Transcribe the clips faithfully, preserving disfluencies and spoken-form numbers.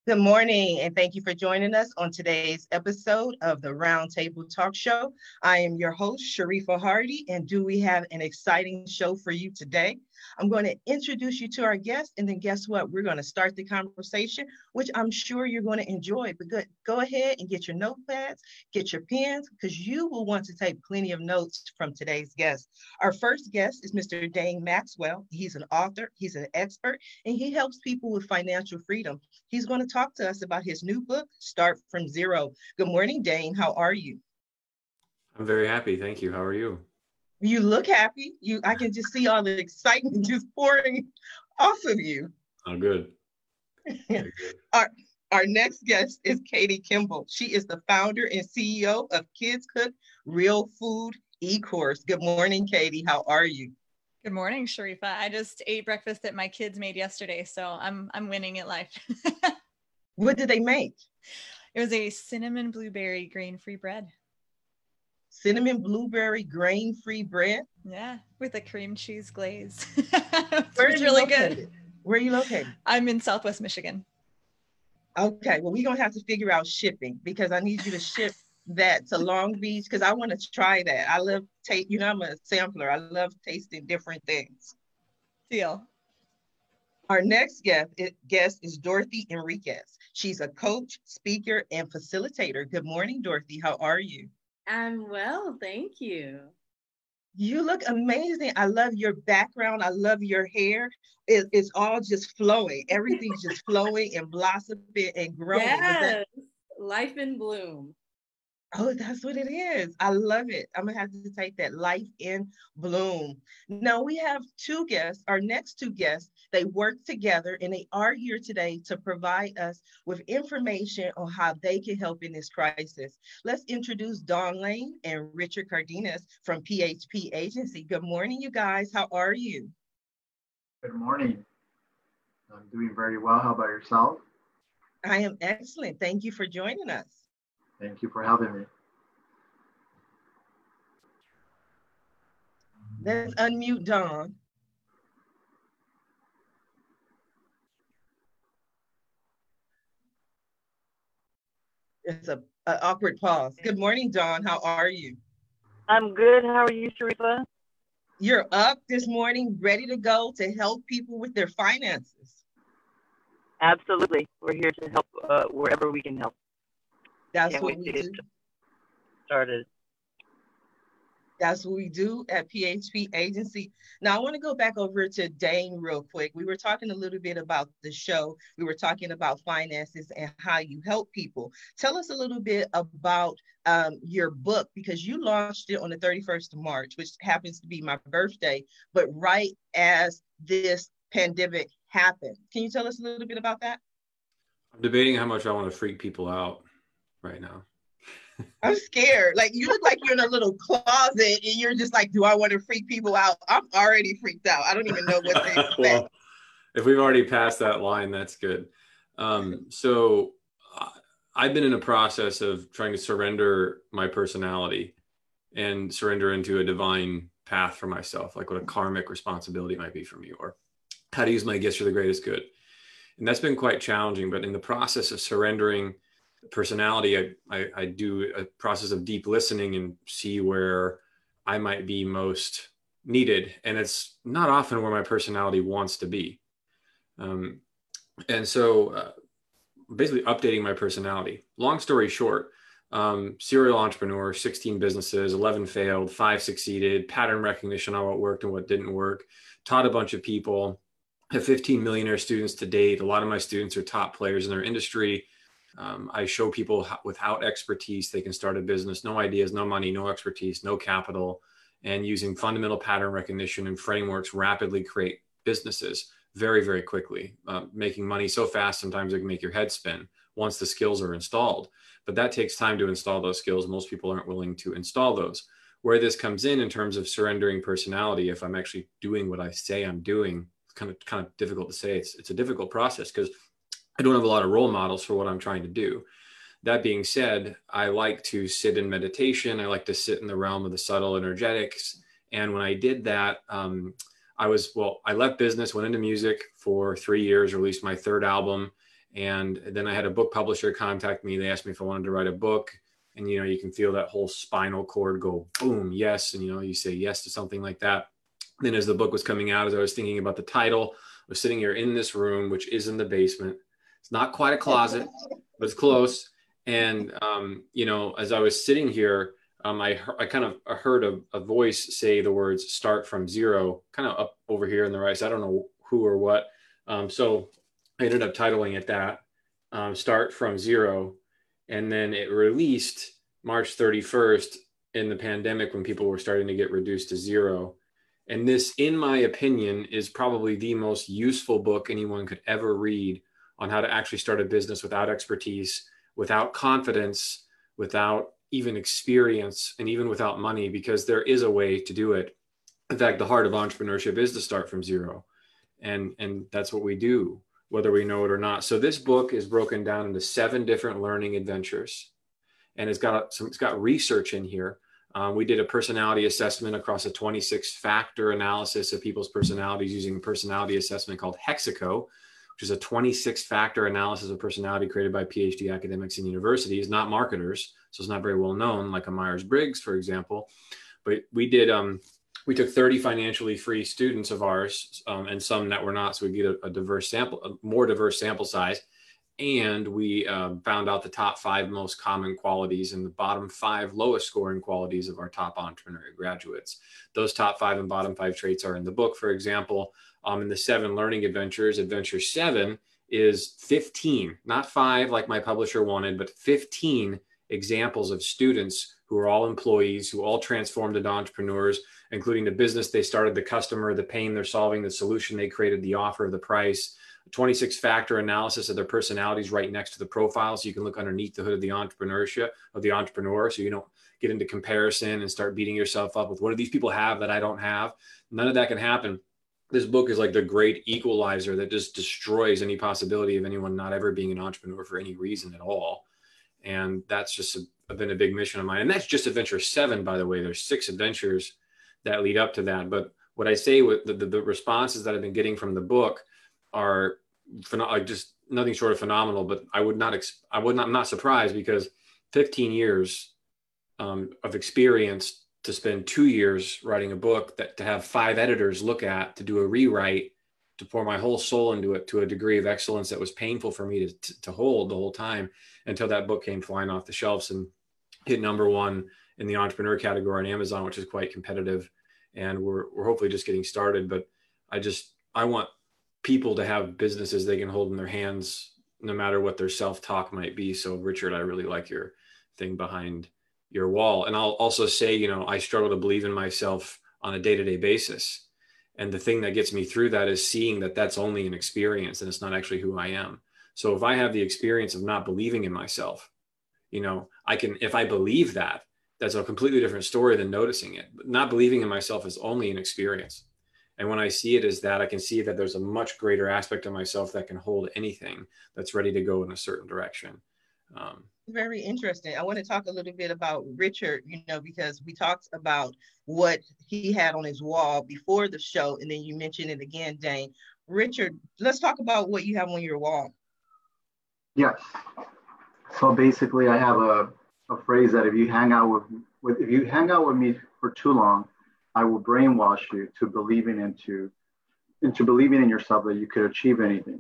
Good morning, and thank you for joining us on today's episode of the Roundtable Talk Show. I am your host, Sharifa Hardy, and do we have an exciting show for you today? I'm going to introduce you to our guest, and then guess what? We're going to start the conversation, which I'm sure you're going to enjoy. But good, go ahead and get your notepads, get your pens, because you will want to take plenty of notes from today's guest. Our first guest is Mister Dane Maxwell. He's an author, he's an expert, and he helps people with financial freedom. He's going to talk to us about his new book, Start From Zero. Good morning, Dane. How are you? I'm very happy. Thank you. How are you? You look happy. You, I can just see all the excitement just pouring off of you. Oh, good. good. our, our next guest is Katie Kimball. She is the founder and C E O of Kids Cook Real Food E-Course. Good morning, Katie. How are you? Good morning, Sharifa. I just ate breakfast that my kids made yesterday, so I'm I'm winning at life. What did they make? It was a cinnamon blueberry grain-free bread. Cinnamon blueberry grain-free bread? Yeah, with a cream cheese glaze. Where is really located? Good. Where are you located? I'm in Southwest Michigan. Okay, well, we're going to have to figure out shipping because I need you to ship that to Long Beach because I want to try that. I love, taste. you know, I'm a sampler. I love tasting different things. Deal. Our next guest, guest is Dorothy Enriquez. She's a coach, speaker, and facilitator. Good morning, Dorothy. How are you? I'm well, thank you. You look amazing. I love your background. I love your hair. It, it's all just flowing. Everything's just flowing and blossoming and growing. Yes, that... life in bloom. Oh, that's what it is. I love it. I'm gonna have to take that, life in bloom. Now we have two guests, our next two guests, they work together and they are here today to provide us with information on how they can help in this crisis. Let's introduce Dawn Lane and Richard Cardenas from P H P Agency. Good morning, you guys. How are you? Good morning. I'm doing very well. How about yourself? I am excellent. Thank you for joining us. Thank you for having me. Let's unmute Dawn. It's a, a awkward pause. Good morning, Dawn. How are you? I'm good. How are you, Sharifa? You're up this morning, ready to go to help people with their finances. Absolutely. We're here to help uh, wherever we can help. That's Can't what we do. Started. That's what we do at P H P Agency. Now, I want to go back over to Dane real quick. We were talking a little bit about the show. We were talking about finances and how you help people. Tell us a little bit about um, your book, because you launched it on the thirty-first of March, which happens to be my birthday, but right as this pandemic happened. Can you tell us a little bit about that? I'm debating how much I want to freak people out right now. I'm scared. Like, you look like you're in a little closet and you're just like, do I want to freak people out? I'm already freaked out. I don't even know what to expect. Well, if we've already passed that line, that's good. Um, so uh, I've been in a process of trying to surrender my personality and surrender into a divine path for myself, like what a karmic responsibility might be for me, or how to use my gifts for the greatest good. And that's been quite challenging, but in the process of surrendering personality, I, I, I do a process of deep listening and see where I might be most needed. And it's not often where my personality wants to be. Um, and so uh, basically updating my personality. Long story short, um, serial entrepreneur, sixteen businesses, eleven failed, five succeeded, pattern recognition on what worked and what didn't work, taught a bunch of people, have fifteen millionaire students to date. A lot of my students are top players in their industry. Um, I show people how, without expertise, they can start a business, no ideas, no money, no expertise, no capital, and using fundamental pattern recognition and frameworks rapidly create businesses very, very quickly, uh, making money so fast, sometimes it can make your head spin once the skills are installed. But that takes time to install those skills. Most people aren't willing to install those. Where this comes in, in terms of surrendering personality, if I'm actually doing what I say I'm doing, it's kind of, kind of difficult to say. It's, it's a difficult process because I don't have a lot of role models for what I'm trying to do. That being said, I like to sit in meditation. I like to sit in the realm of the subtle energetics. And when I did that, um, I was, well, I left business, went into music for three years, released my third album. And then I had a book publisher contact me. They asked me if I wanted to write a book. And, you know, you can feel that whole spinal cord go boom, yes. And, you know, you say yes to something like that. Then as the book was coming out, as I was thinking about the title, I was sitting here in this room, which is in the basement. It's not quite a closet, but it's close. And, um, you know, as I was sitting here, um, I, I kind of heard a, a voice say the words start from zero, kind of up over here in the right. So I don't know who or what. Um, so I ended up titling it that, um, Start from Zero. And then it released March thirty-first in the pandemic when people were starting to get reduced to zero. And this, in my opinion, is probably the most useful book anyone could ever read on how to actually start a business without expertise, without confidence, without even experience, and even without money, because there is a way to do it. In fact, the heart of entrepreneurship is to start from zero. And, and that's what we do, whether we know it or not. So this book is broken down into seven different learning adventures. And it's got some, it's got research in here. Um, we did a personality assessment across a twenty-six factor analysis of people's personalities using a personality assessment called Hexaco, which is a twenty-six factor analysis of personality created by PhD academics in universities, not marketers. So it's not very well known, like a Myers-Briggs, for example. But we did, um, we took thirty financially free students of ours, um, and some that were not. So we get a, a diverse sample, a more diverse sample size. And we um, found out the top five most common qualities and the bottom five lowest scoring qualities of our top entrepreneurial graduates. Those top five and bottom five traits are in the book. For example, um, in the seven learning adventures, adventure seven is fifteen, not five like my publisher wanted, but fifteen examples of students who are all employees, who all transformed into entrepreneurs, including the business they started, the customer, the pain they're solving, the solution they created, the offer, the price. twenty-six factor analysis of their personalities right next to the profile. So you can look underneath the hood of the entrepreneurship of the entrepreneur. So you don't get into comparison and start beating yourself up with what do these people have that I don't have? None of that can happen. This book is like the great equalizer that just destroys any possibility of anyone not ever being an entrepreneur for any reason at all. And that's just a, been a big mission of mine. And that's just adventure seven, by the way. There's six adventures that lead up to that. But what I say with the, the, the responses that I've been getting from the book are just nothing short of phenomenal. But I would not, I would not, I'm not surprised, because fifteen years um, of experience to spend two years writing a book, that to have five editors look at, to do a rewrite, to pour my whole soul into it to a degree of excellence that was painful for me to, to, to hold the whole time until that book came flying off the shelves and hit number one in the entrepreneur category on Amazon, which is quite competitive. And we're, we're hopefully just getting started. But I just, I want people to have businesses they can hold in their hands, no matter what their self-talk might be. So Richard, I really like your thing behind your wall. And I'll also say, you know, I struggle to believe in myself on a day-to-day basis. And the thing that gets me through that is seeing that that's only an experience and it's not actually who I am. So if I have the experience of not believing in myself, you know, I can, if I believe that, that's a completely different story than noticing it. But not believing in myself is only an experience. And when I see it as that, I can see that there's a much greater aspect of myself that can hold anything that's ready to go in a certain direction. Um, Very interesting. I want to talk a little bit about Richard, you know, because we talked about what he had on his wall before the show, and then you mentioned it again, Dane. Richard, let's talk about what you have on your wall. Yes. So basically, I have a, a phrase that if you hang out with, with if you hang out with me for too long, I will brainwash you to believing into into believing in yourself that you could achieve anything.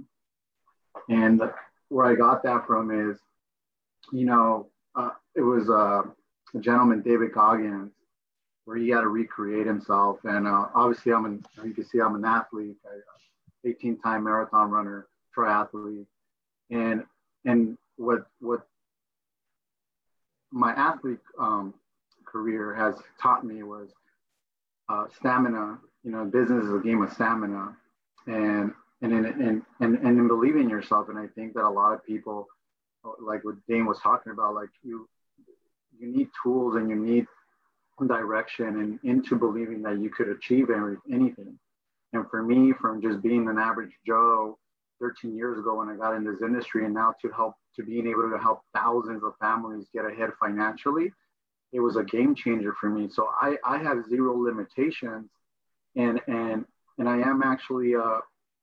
And where I got that from is, you know, uh, it was uh, a gentleman, David Goggins, where he had to recreate himself. And uh, obviously, I'm an, you can see I'm an athlete, eighteen-time marathon runner, triathlete, and and what what my athlete um, career has taught me was uh, stamina. You know, business is a game of stamina, and and in and and and in believing in yourself. And I think that a lot of people, like what Dane was talking about, like you you need tools and you need direction and into believing that you could achieve every, anything. And for me, from just being an average Joe thirteen years ago when I got in this industry, and now to help to being able to help thousands of families get ahead financially, it was a game changer for me. So I, I have zero limitations, and and and I am actually uh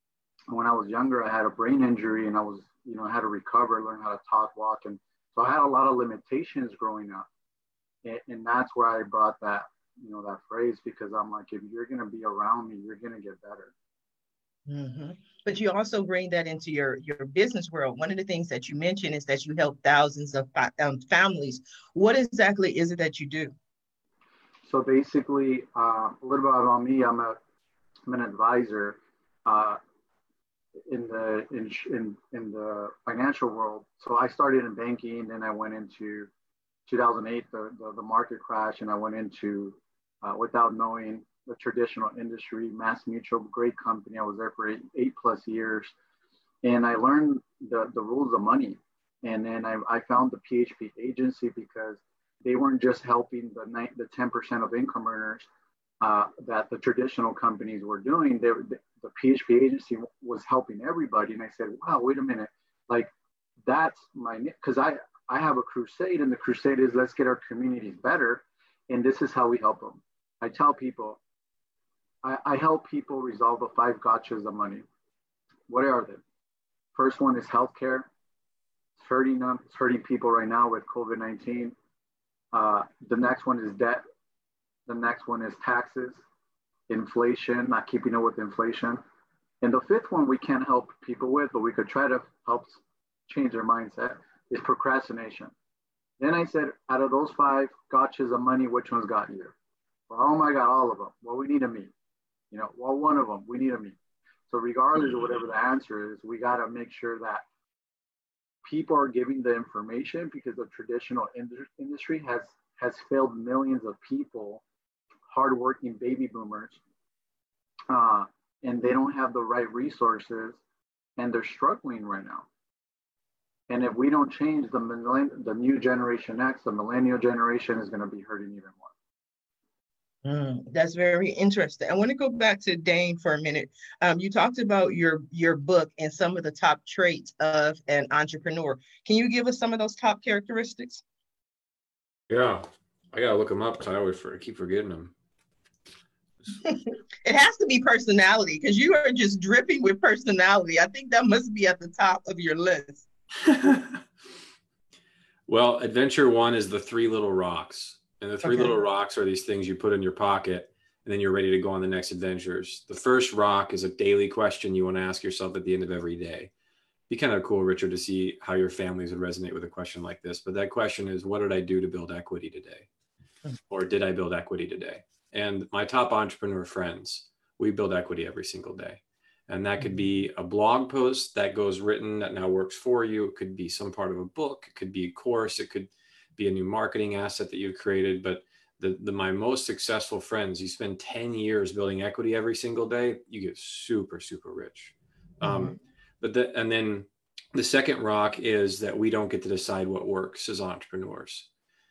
when I was younger, I had a brain injury and I was, you know, I had to recover, learn how to talk, walk. And so I had a lot of limitations growing up. And, and that's where I brought that, you know, that phrase, because I'm like, if you're going to be around me, you're going to get better. Mm-hmm. But you also bring that into your, your business world. One of the things that you mentioned is that you help thousands of um, families. What exactly is it that you do? So basically, uh, a little bit about me, I'm, a, I'm an advisor uh, in the in, in in the financial world. So I started in banking, then I went into two thousand eight, the, the, the market crash, and I went into, uh, without knowing, the traditional industry, Mass Mutual, great company. I was there for eight, eight plus years. And I learned the, the rules of money. And then I, I found the P H P agency because they weren't just helping the, the ten percent of income earners uh, that the traditional companies were doing. They, the, the P H P agency was helping everybody. And I said, wow, wait a minute. Like, that's my, because I, I have a crusade, and the crusade is let's get our communities better. And this is how we help them. I tell people, I, I help people resolve the five gotchas of money. What are they? First one is healthcare. It's hurting them. It's hurting people right now with COVID nineteen. Uh, the next one is debt. The next one is taxes, inflation, not keeping up with inflation. And the fifth one we can't help people with, but we could try to help change their mindset, is procrastination. Then I said, out of those five gotchas of money, which one's got you? Well, oh my God, all of them. Well, we need a me. You know, well, one of them, we need a me. So regardless of whatever the answer is, we got to make sure that people are giving the information, because the traditional industry has, has failed millions of people, hardworking baby boomers, uh, and they don't have the right resources, and they're struggling right now. And if we don't change, the, millenn- the new generation X, the millennial generation, is going to be hurting even more. Mm, that's very interesting. I want to go back to Dane for a minute. Um, you talked about your your book and some of the top traits of an entrepreneur. Can you give us some of those top characteristics? Yeah, I gotta look them up because I always for, keep forgetting them. It has to be personality, because you are just dripping with personality. I think that must be at the top of your list. Well, adventure one is the three little rocks. And the three okay. little rocks are these things you put in your pocket, and then you're ready to go on the next adventures. The first rock is a daily question you want to ask yourself at the end of every day. Be kind of cool, Richard, to see how your families would resonate with a question like this. But that question is, what did I do to build equity today? Or did I build equity today? And my top entrepreneur friends, we build equity every single day. And that could be a blog post that goes written that now works for you. It could be some part of a book. It could be a course. It could be a new marketing asset that you've created. But the, the my most successful friends, you spend ten years building equity every single day, you get super, super rich. Mm-hmm. Um, but the, and then the second rock is that we don't get to decide what works as entrepreneurs.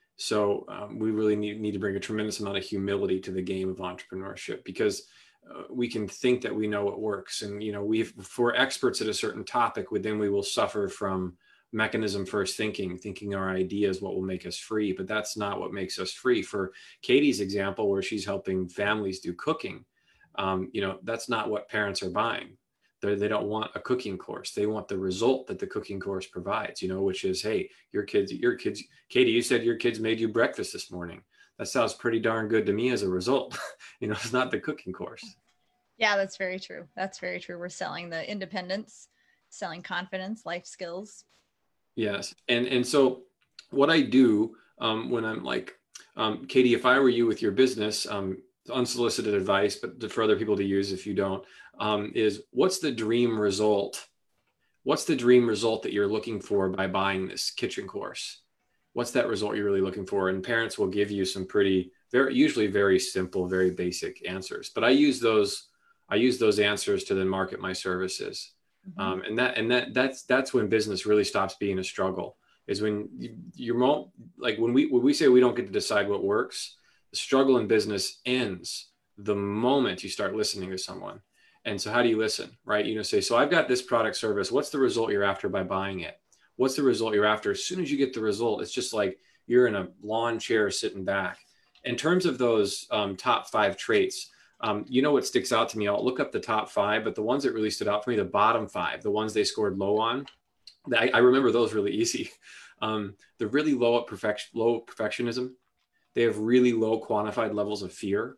So um, we really need, need to bring a tremendous amount of humility to the game of entrepreneurship, because uh, we can think that we know what works. And, you know, we if we're experts at a certain topic, then we will suffer from mechanism first thinking, thinking our idea is what will make us free. But that's not what makes us free. For Katie's example, where she's helping families do cooking, um, you know, that's not what parents are buying. They're, they don't want a cooking course. They want the result that the cooking course provides, you know, which is, hey, your kids, your kids, Katie, you said your kids made you breakfast this morning. That sounds pretty darn good to me as a result. You know, it's not the cooking course. Yeah, that's very true. That's very true. We're selling the independence, selling confidence, life skills. Yes. And and so what I do um, when I'm like, um, Katie, if I were you with your business, um, unsolicited advice, but for other people to use if you don't, um, is what's the dream result? What's the dream result that you're looking for by buying this kitchen course? What's that result you're really looking for? And parents will give you some pretty, very, usually very simple, very basic answers. But I use those, I use those answers to then market my services. Mm-hmm. Um, and that, and that, that's, that's when business really stops being a struggle, is when you, you're like, when we, when we say we don't get to decide what works, the struggle in business ends the moment you start listening to someone. And so how do you listen, right? You know, say, so I've got this product service. What's the result you're after by buying it? What's the result you're after? As soon as you get the result, it's just like you're in a lawn chair sitting back. In terms of those um, top five traits, Um, you know what sticks out to me? I'll look up the top five, but the ones that really stood out for me, the bottom five, the ones they scored low on, I, I remember those really easy. Um, they're really low at perfection, low perfectionism. They have really low quantified levels of fear.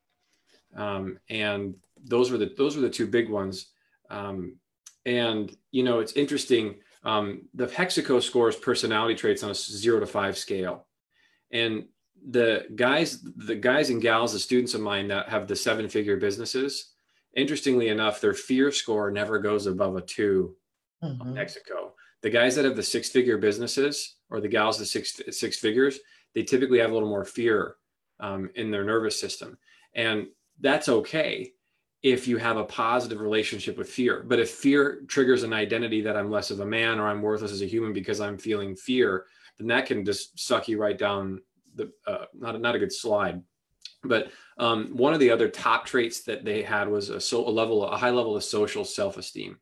Um, and those were the, those were the two big ones. Um, and, you know, it's interesting. Um, the Hexaco scores personality traits on a zero to five scale. And the guys, the guys and gals, the students of mine that have the seven figure businesses, interestingly enough, their fear score never goes above a two mm-hmm. on Hexaco. The guys that have the six figure businesses, or the gals, the six, six figures, they typically have a little more fear um, in their nervous system. And that's okay if you have a positive relationship with fear. But if fear triggers an identity that I'm less of a man or I'm worthless as a human because I'm feeling fear, then that can just suck you right down the, uh, not, not a good slide. But um, one of the other top traits that they had was a, so, a level, a high level of social self-esteem.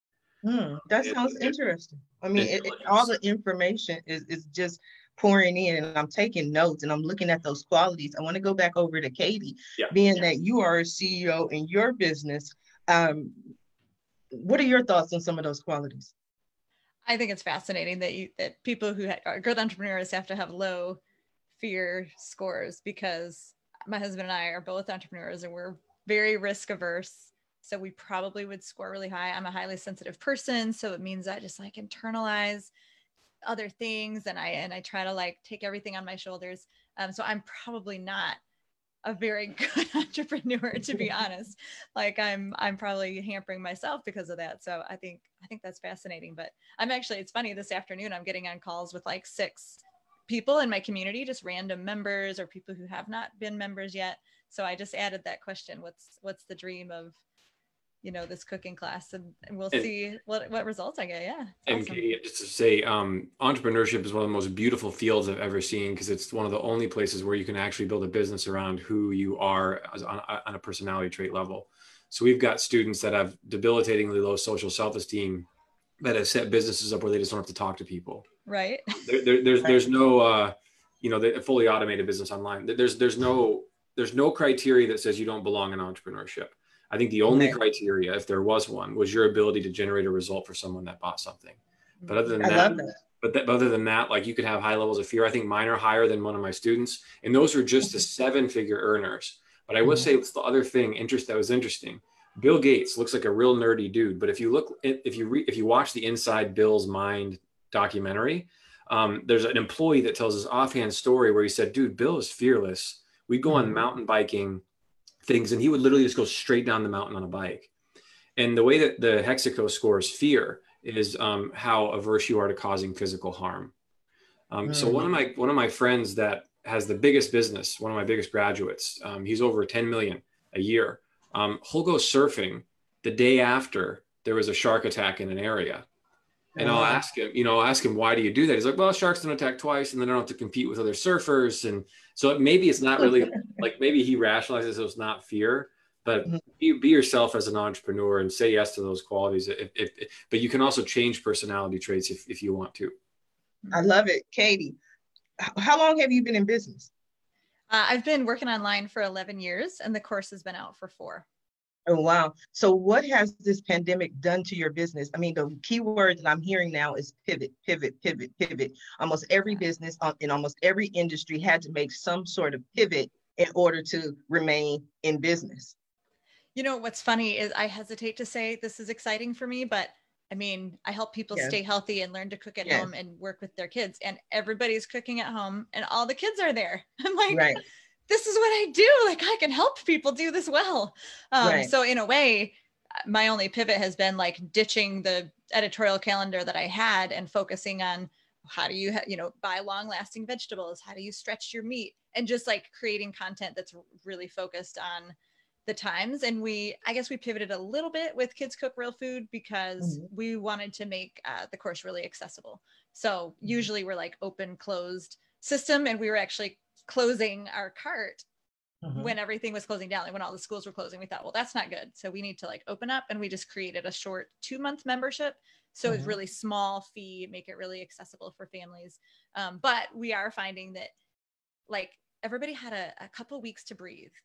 Hmm, that sounds and, interesting. I mean, it, it, all the information is, is just pouring in, and I'm taking notes and I'm looking at those qualities. I want to go back over to Katie, yeah. being that you are a C E O in your business. Um, what are your thoughts on some of those qualities? I think it's fascinating that you that people who are growth entrepreneurs have to have low fear scores, because my husband and I are both entrepreneurs and we're very risk averse. So we probably would score really high. I'm a highly sensitive person, so it means I just like internalize other things, and I and I try to like take everything on my shoulders. Um, so I'm probably not a very good entrepreneur, to be honest. Like I'm I'm probably hampering myself because of that. So I think I think that's fascinating. But I'm actually, it's funny, this afternoon I'm getting on calls with like six people in my community, just random members or people who have not been members yet. So I just added that question: what's what's the dream of, you know, this cooking class, and, and we'll and, see what, what results I get. Yeah. And awesome. Katie, just to say, um, entrepreneurship is one of the most beautiful fields I've ever seen, because it's one of the only places where you can actually build a business around who you are as on, on a personality trait level. So we've got students that have debilitatingly low social self-esteem that have set businesses up where they just don't have to talk to people. Right. There, there, there's, there's no, uh, you know, the fully automated business online. There's, there's no, there's no criteria that says you don't belong in entrepreneurship. I think the only right. criteria, if there was one, was your ability to generate a result for someone that bought something. But other than I that, love that. But, that, but other than that, like you could have high levels of fear. I think mine are higher than one of my students, and those are just the seven-figure earners. But I will mm-hmm. say, it's the other thing interest that was interesting. Bill Gates looks like a real nerdy dude, but if you look, if you re, if you watch the Inside Bill's Mind documentary, um, there's an employee that tells his offhand story where he said, "Dude, Bill is fearless. We'd go mm-hmm. on mountain biking things, and he would literally just go straight down the mountain on a bike." And the way that the Hexaco scores fear is um, how averse you are to causing physical harm. Um, mm. So one of my one of my friends that has the biggest business, one of my biggest graduates, um, he's over ten million a year. Um, he'll go surfing the day after there was a shark attack in an area. And I'll ask him, you know, I'll ask him, why do you do that? He's like, well, sharks don't attack twice, and then I don't have to compete with other surfers. And so maybe it's not really like, maybe he rationalizes it's not fear, but be, be yourself as an entrepreneur and say yes to those qualities. If, if, if, but you can also change personality traits if, if you want to. I love it. Katie, how long have you been in business? Uh, I've been working online for eleven years, and the course has been out for four. Oh, wow. So what has this pandemic done to your business? I mean, the key word that I'm hearing now is pivot, pivot, pivot, pivot. Almost every business in almost every industry had to make some sort of pivot in order to remain in business. You know, what's funny is I hesitate to say this is exciting for me, but I mean, I help people yes. stay healthy and learn to cook at yes. home and work with their kids, and everybody's cooking at home and all the kids are there. I'm like, right. this is what I do. Like, I can help people do this well. Um, right. So in a way, my only pivot has been like ditching the editorial calendar that I had and focusing on how do you, ha- you know, buy long lasting vegetables? How do you stretch your meat? And just like creating content that's really focused on the times. And we, I guess we pivoted a little bit with Kids Cook Real Food because mm-hmm. we wanted to make uh, the course really accessible. So usually we're like open, closed system. And we were actually closing our cart mm-hmm. when everything was closing down, like when all the schools were closing. We thought, well, that's not good. So we need to like open up, and we just created a short two month membership. So mm-hmm. it's really small fee, make it really accessible for families. Um, but we are finding that like everybody had a, a couple weeks to breathe.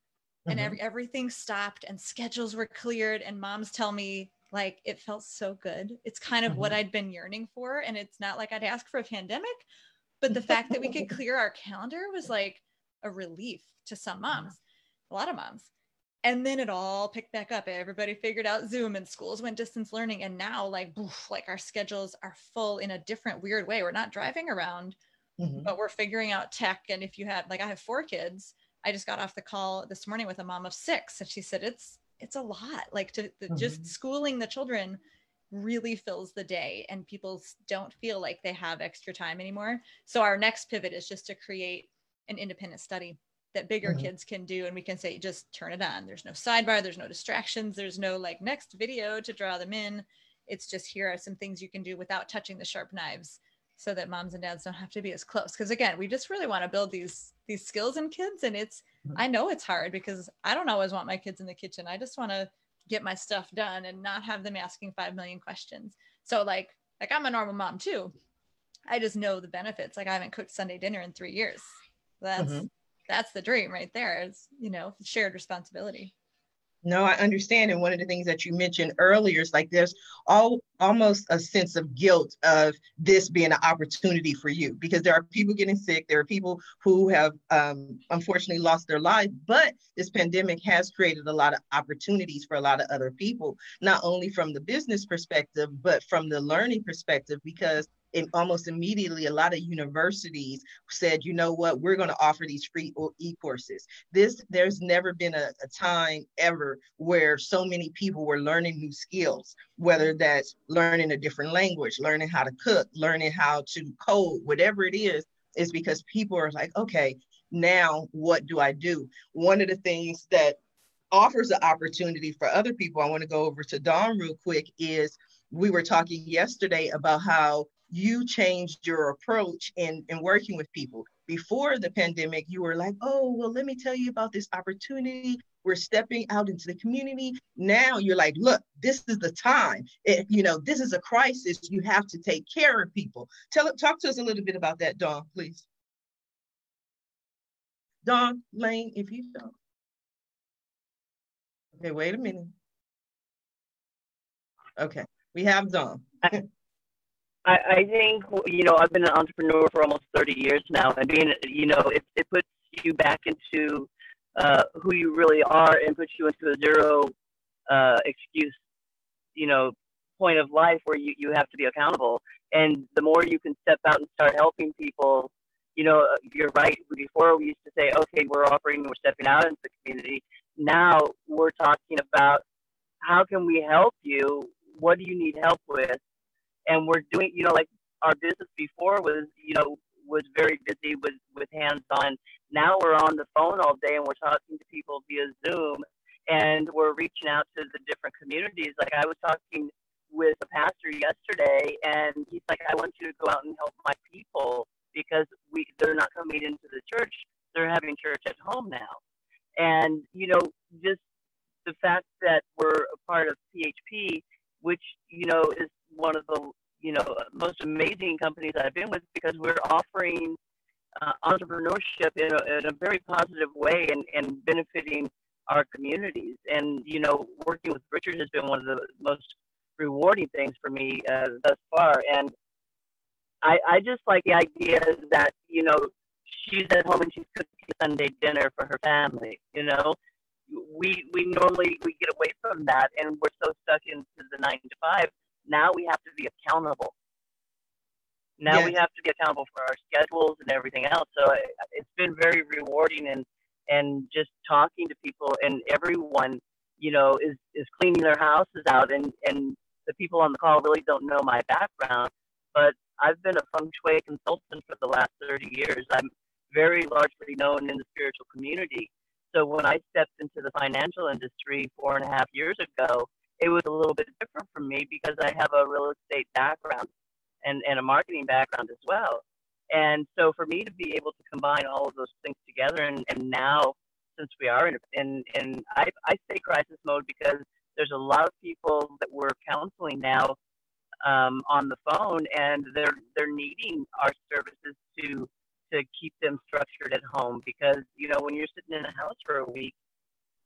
and every, everything stopped and schedules were cleared, and moms tell me like it felt so good. It's kind of mm-hmm. what I'd been yearning for. And it's not like I'd ask for a pandemic, but the fact that we could clear our calendar was like a relief to some moms, a lot of moms. And then it all picked back up. Everybody figured out Zoom and schools went distance learning. And now like, oof, like our schedules are full in a different weird way. We're not driving around, mm-hmm. but we're figuring out tech. And if you had, like, I have four kids, I just got off the call this morning with a mom of six. And she said, it's, it's a lot, like to, to mm-hmm. just schooling the children really fills the day, and people don't feel like they have extra time anymore. So our next pivot is just to create an independent study that bigger mm-hmm. kids can do. And we can say, just turn it on. There's no sidebar. There's no distractions. There's no like next video to draw them in. It's just, here are some things you can do without touching the sharp knives, so that moms and dads don't have to be as close. Because again, we just really want to build these, these skills in kids. And it's, mm-hmm. I know it's hard because I don't always want my kids in the kitchen. I just want to get my stuff done and not have them asking five million questions. So like, like I'm a normal mom too. I just know the benefits. Like I haven't cooked Sunday dinner in three years. That's, mm-hmm. that's the dream right there. It's, you know, shared responsibility. No, I understand. And one of the things that you mentioned earlier is like there's all almost a sense of guilt of this being an opportunity for you, because there are people getting sick. There are people who have um, unfortunately lost their life. But this pandemic has created a lot of opportunities for a lot of other people, not only from the business perspective, but from the learning perspective, because it almost immediately, a lot of universities said, you know what, we're going to offer these free e-courses. This, there's never been a, a time ever where so many people were learning new skills, whether that's learning a different language, learning how to cook, learning how to code, whatever it is, is because people are like, okay, now what do I do? One of the things that offers the opportunity for other people, I want to go over to Dawn real quick, is we were talking yesterday about how you changed your approach in, in working with people. Before the pandemic, you were like, oh, well, let me tell you about this opportunity. We're stepping out into the community. Now you're like, look, this is the time. It, you know, this is a crisis. You have to take care of people. Tell Talk to us a little bit about that, Dawn, please. Dawn Lane, if you don't. Okay, wait a minute. Okay, we have Dawn. I, I think, you know, I've been an entrepreneur for almost thirty years now, and being, you know, it, it puts you back into uh, who you really are and puts you into a zero uh, excuse, you know, point of life where you, you have to be accountable. And the more you can step out and start helping people, you know, you're right. Before we used to say, okay, we're offering, we're stepping out into the community. Now we're talking about how can we help you? What do you need help with? And we're doing, you know, like our business before was, you know, was very busy with, with hands-on. Now we're on the phone all day and we're talking to people via Zoom, and we're reaching out to the different communities. Like I was talking with a pastor yesterday, and he's like, I want you to go out and help my people because we they're not coming into the church. They're having church at home now. And, you know, just the fact that we're a part of P H P, which, you know, is one of the, you know, most amazing companies I've been with, because we're offering uh, entrepreneurship in a, in a very positive way and, and benefiting our communities. And, you know, working with Richard has been one of the most rewarding things for me uh, thus far. And I, I just like the idea that, you know, she's at home and she's cooking Sunday dinner for her family, you know. We we normally, we get away from that and we're so stuck into the nine to five. Now we have to be accountable. Now yes. we have to be accountable for our schedules and everything else. So it, it's been very rewarding, and and just talking to people, and everyone, you know, is, is cleaning their houses out, and, and the people on the call really don't know my background, but I've been a feng shui consultant for the last thirty years. I'm very largely known in the spiritual community. So when I stepped into the financial industry four and a half years ago, it was a little bit different for me because I have a real estate background and, and a marketing background as well. And so for me to be able to combine all of those things together, and, and now since we are in, in, in I, I say crisis mode because there's a lot of people that we're counseling now um, on the phone, and they're they're needing our services to to keep them structured at home, because, you know, when you're sitting in a house for a week,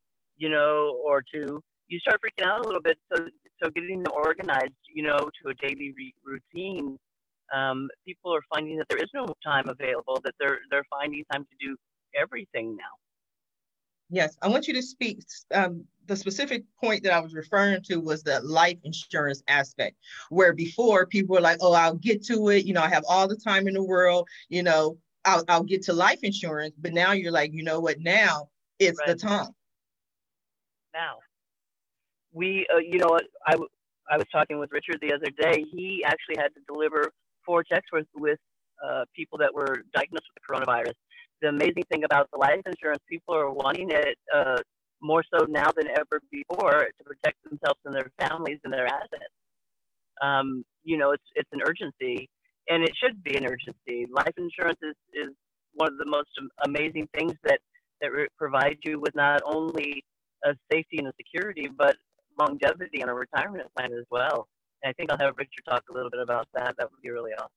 you know, or two, you start freaking out a little bit. So, so getting them organized, you know, to a daily re- routine, um, people are finding that there is no time available, that they're, they're finding time to do everything now. Yes, I want you to speak. Um, the specific point that I was referring to was the life insurance aspect, where before people were like, oh, I'll get to it. You know, I have all the time in the world, you know, I'll, I'll get to life insurance. But now you're like, you know what, now it's right. the time. Now, we, uh, you know, I, I was talking with Richard the other day. He actually had to deliver four checks with, with uh, people that were diagnosed with the coronavirus. The amazing thing about the life insurance, people are wanting it uh, more so now than ever before to protect themselves and their families and their assets. Um, you know, it's it's an urgency, and it should be an urgency. Life insurance is, is one of the most amazing things that, that re- provides you with not only a safety and a security, but longevity and a retirement plan as well. And I think I'll have Richard talk a little bit about that. That would be really awesome.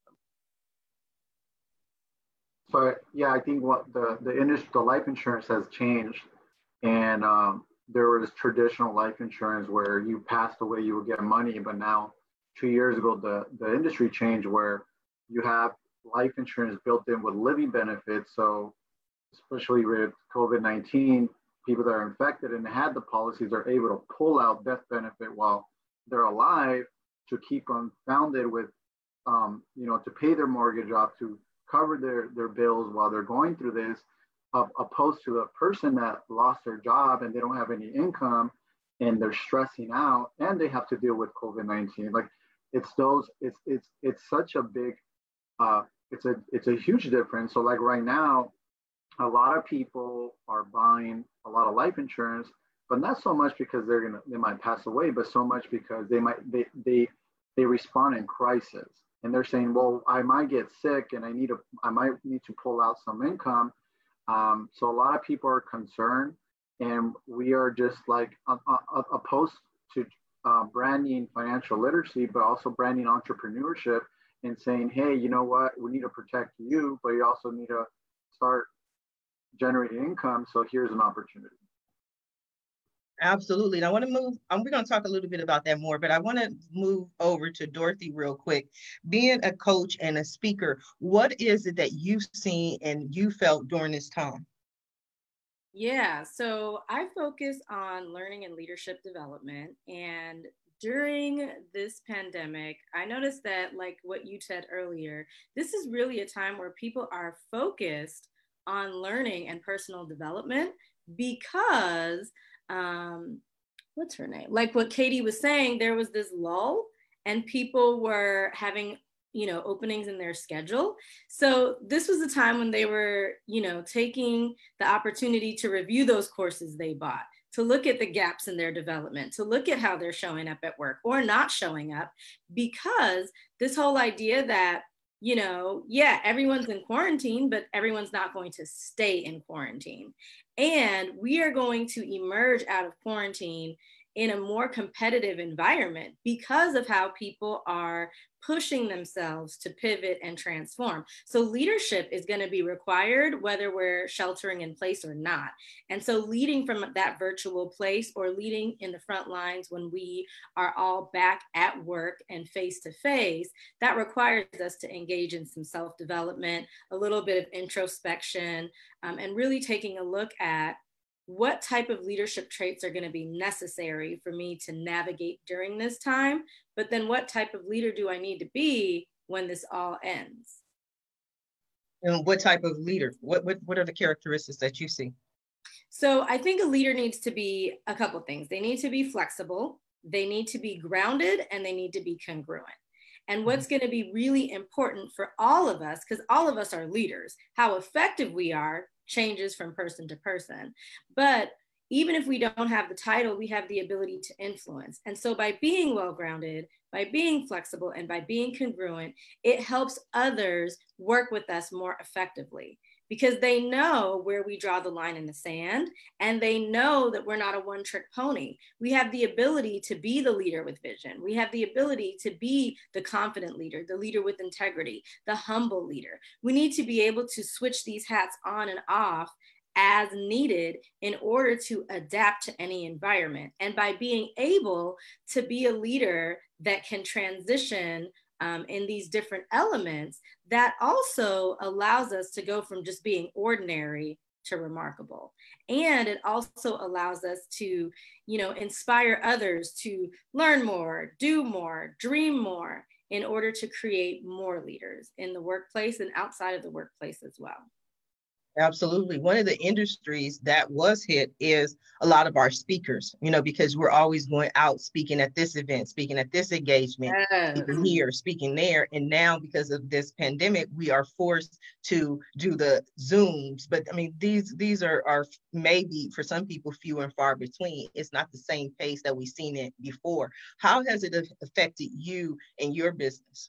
So yeah, I think what the the industry, the life insurance has changed, and um, there was traditional life insurance where you passed away, you would get money, but now two years ago the the industry changed where you have life insurance built in with living benefits. So especially with COVID nineteen, people that are infected and had the policies are able to pull out death benefit while they're alive to keep them founded with, um, you know, to pay their mortgage off, to cover their, their bills while they're going through this, uh, opposed to a person that lost their job and they don't have any income and they're stressing out and they have to deal with COVID nineteen. Like it's those, it's it's it's such a big, uh, it's a it's a huge difference. So like right now, a lot of people are buying a lot of life insurance, but not so much because they're gonna they might pass away, but so much because they might they they they respond in crisis. And they're saying, well, I might get sick and I need to, I might need to pull out some income. Um, so a lot of people are concerned, and we are just like uh, uh, opposed to uh, branding financial literacy, but also branding entrepreneurship and saying, hey, you know what, we need to protect you, but you also need to start generating income. So here's an opportunity. Absolutely. And I want to move, um, we're going to talk a little bit about that more, but I want to move over to Dorothy real quick. Being a coach and a speaker, what is it that you've seen and you felt during this time? Yeah, so I focus on learning and leadership development. And during this pandemic, I noticed that, like what you said earlier, this is really a time where people are focused on learning and personal development because um what's her name, like what Katie was saying, there was this lull and people were having, you know, openings in their schedule. So this was a time when they were, you know, taking the opportunity to review those courses they bought, to look at the gaps in their development, to look at how they're showing up at work or not showing up, because this whole idea that, you know, yeah, everyone's in quarantine, but everyone's not going to stay in quarantine. And we are going to emerge out of quarantine in a more competitive environment because of how people are pushing themselves to pivot and transform. So leadership is going to be required whether we're sheltering in place or not. And so leading from that virtual place or leading in the front lines when we are all back at work and face to face, that requires us to engage in some self-development, a little bit of introspection, um, and really taking a look at what type of leadership traits are going to be necessary for me to navigate during this time, but then what type of leader do I need to be when this all ends? And what type of leader? What, what, what are the characteristics that you see? So I think a leader needs to be a couple of things. They need to be flexible, they need to be grounded, and they need to be congruent. And what's going to be really important for all of us, because all of us are leaders, how effective we are changes from person to person. But even if we don't have the title, we have the ability to influence. And so by being well-grounded, by being flexible, and by being congruent, it helps others work with us more effectively, because they know where we draw the line in the sand, and they know that we're not a one-trick pony. We have the ability to be the leader with vision. We have the ability to be the confident leader, the leader with integrity, the humble leader. We need to be able to switch these hats on and off as needed in order to adapt to any environment. And by being able to be a leader that can transition um, in these different elements, that also allows us to go from just being ordinary to remarkable. And it also allows us to, you know, inspire others to learn more, do more, dream more, in order to create more leaders in the workplace and outside of the workplace as well. Absolutely. One of the industries that was hit is a lot of our speakers, you know, because we're always going out speaking at this event, speaking at this engagement, yes. speaking here, speaking there. And now because of this pandemic, we are forced to do the Zooms. But I mean, these these are, are maybe for some people few and far between. It's not the same pace that we've seen it before. How has it affected you and your business?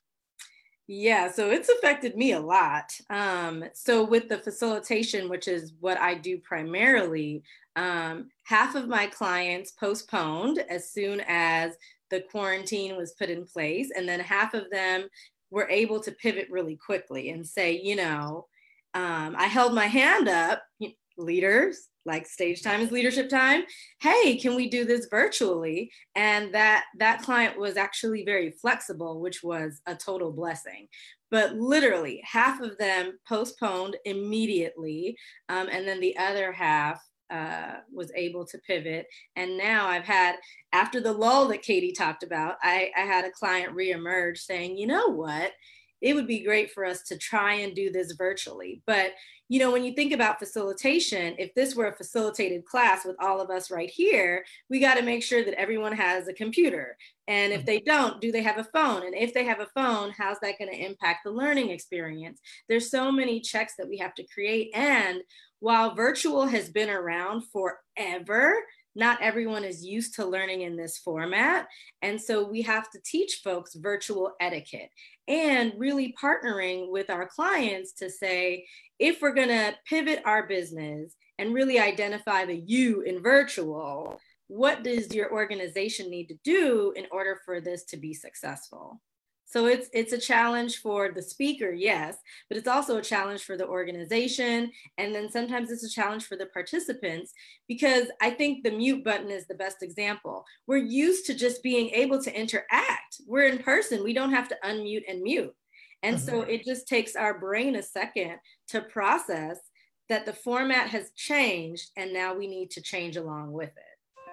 Yeah, so it's affected me a lot. Um, so with the facilitation, which is what I do primarily, um, half of my clients postponed as soon as the quarantine was put in place. And then half of them were able to pivot really quickly and say, you know, um, I held my hand up, leaders, like stage time is leadership time. Hey, can we do this virtually? And that that client was actually very flexible, which was a total blessing. But literally half of them postponed immediately. Um, and then the other half uh, was able to pivot. And now I've had, after the lull that Katie talked about, I, I had a client reemerge saying, you know what? It would be great for us to try and do this virtually. But, you know, when you think about facilitation, if this were a facilitated class with all of us right here, we got to make sure that everyone has a computer. And if they don't, do they have a phone? And if they have a phone, how's that going to impact the learning experience? There's so many checks that we have to create. And while virtual has been around forever, not everyone is used to learning in this format. And so we have to teach folks virtual etiquette and really partnering with our clients to say, if we're gonna pivot our business and really identify the you in virtual, what does your organization need to do in order for this to be successful? So it's it's a challenge for the speaker, yes, but it's also a challenge for the organization. And then sometimes it's a challenge for the participants, because I think the mute button is the best example. We're used to just being able to interact. We're in person, we don't have to unmute and mute. And mm-hmm. so it just takes our brain a second to process that the format has changed and now we need to change along with it.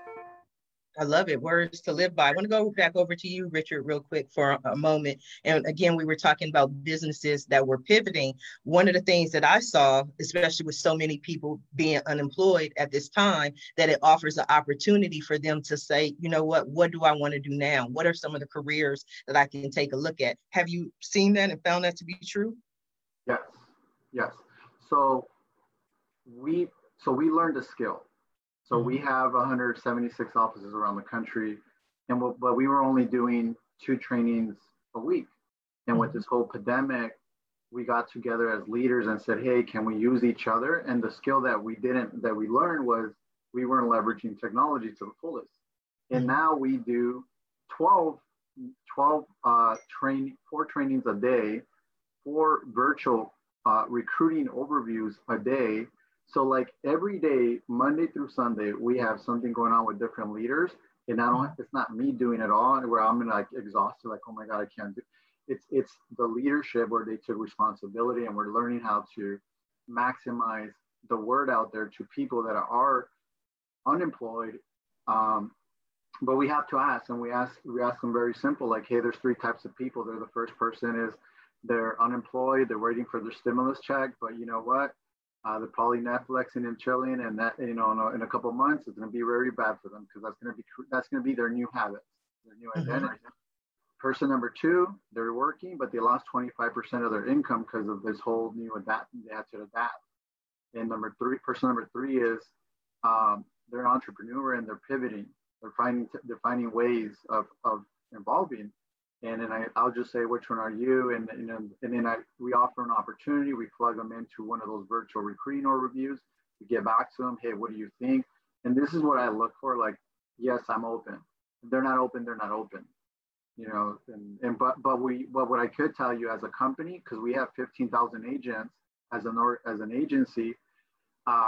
I love it. Words to live by. I want to go back over to you, Richard, real quick for a moment. And again, we were talking about businesses that were pivoting. One of the things that I saw, especially with so many people being unemployed at this time, that it offers an opportunity for them to say, you know what, what do I want to do now? What are some of the careers that I can take a look at? Have you seen that and found that to be true? Yes, yes. So we, so we learned a skill. So we have one hundred seventy-six offices around the country, and we'll, but we were only doing two trainings a week. And with this whole pandemic, we got together as leaders and said, hey, can we use each other? And the skill that we didn't, that we learned was we weren't leveraging technology to the fullest. And now we do twelve, twelve uh, train, four trainings a day, four virtual uh, recruiting overviews a day. So like every day, Monday through Sunday, we have something going on with different leaders. And I don't, it's not me doing it all where I'm gonna like exhausted, like, oh my God, I can't do it. It's, it's the leadership where they took responsibility, and we're learning how to maximize the word out there to people that are unemployed. Um, but we have to ask, and we ask, we ask them very simple, like, hey, there's three types of people. They're the first person is they're unemployed, they're waiting for their stimulus check, but you know what? Uh, they're probably Netflixing and chilling, and that, you know, in a, in a couple of months, it's going to be very bad for them, because that's going to be that's going to be their new habit, their new identity. Mm-hmm. Person number two, they're working, but they lost twenty-five percent of their income because of this whole new adapt. They had to adapt. And number three, person number three is um, they're an entrepreneur and they're pivoting. They're finding they're finding ways of of involving. And then I, I'll just say, which one are you? And, and, and then I, we offer an opportunity. We plug them into one of those virtual recruiting overviews. We get back to them. Hey, what do you think? And this is what I look for. Like, yes, I'm open. If they're not open, they're not open. You know, and, and but but we but what I could tell you as a company, because we have fifteen thousand agents as an or, as an agency, um,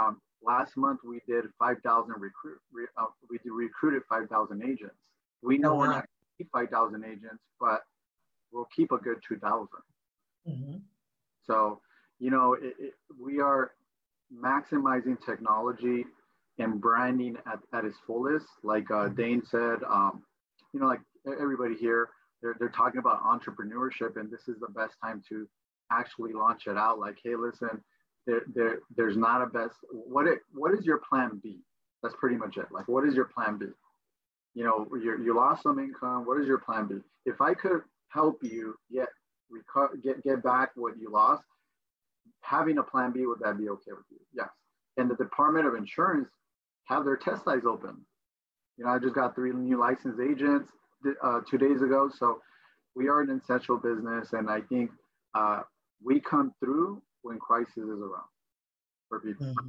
last month we did five thousand recruit, re, uh, we recruited five thousand agents. We know oh, wow. we're not going to keep five thousand agents, but we'll keep a good two thousand. Mm-hmm. So, you know, it, it, we are maximizing technology and branding at, at its fullest. Like uh, Dane said, um, you know, like everybody here, they're, they're talking about entrepreneurship, and this is the best time to actually launch it out. Like, hey, listen, there, there, there's not a best, what it, what is your plan B? That's pretty much it. Like, what is your plan B? You know, you you lost some income. What is your plan B? If I could help you get, get, get back what you lost, having a plan B, would that be okay with you? Yes. And the Department of Insurance have their test sites open. You know, I just got three new licensed agents uh, two days ago. So we are an essential business. And I think uh, we come through when crisis is around for people. Mm-hmm.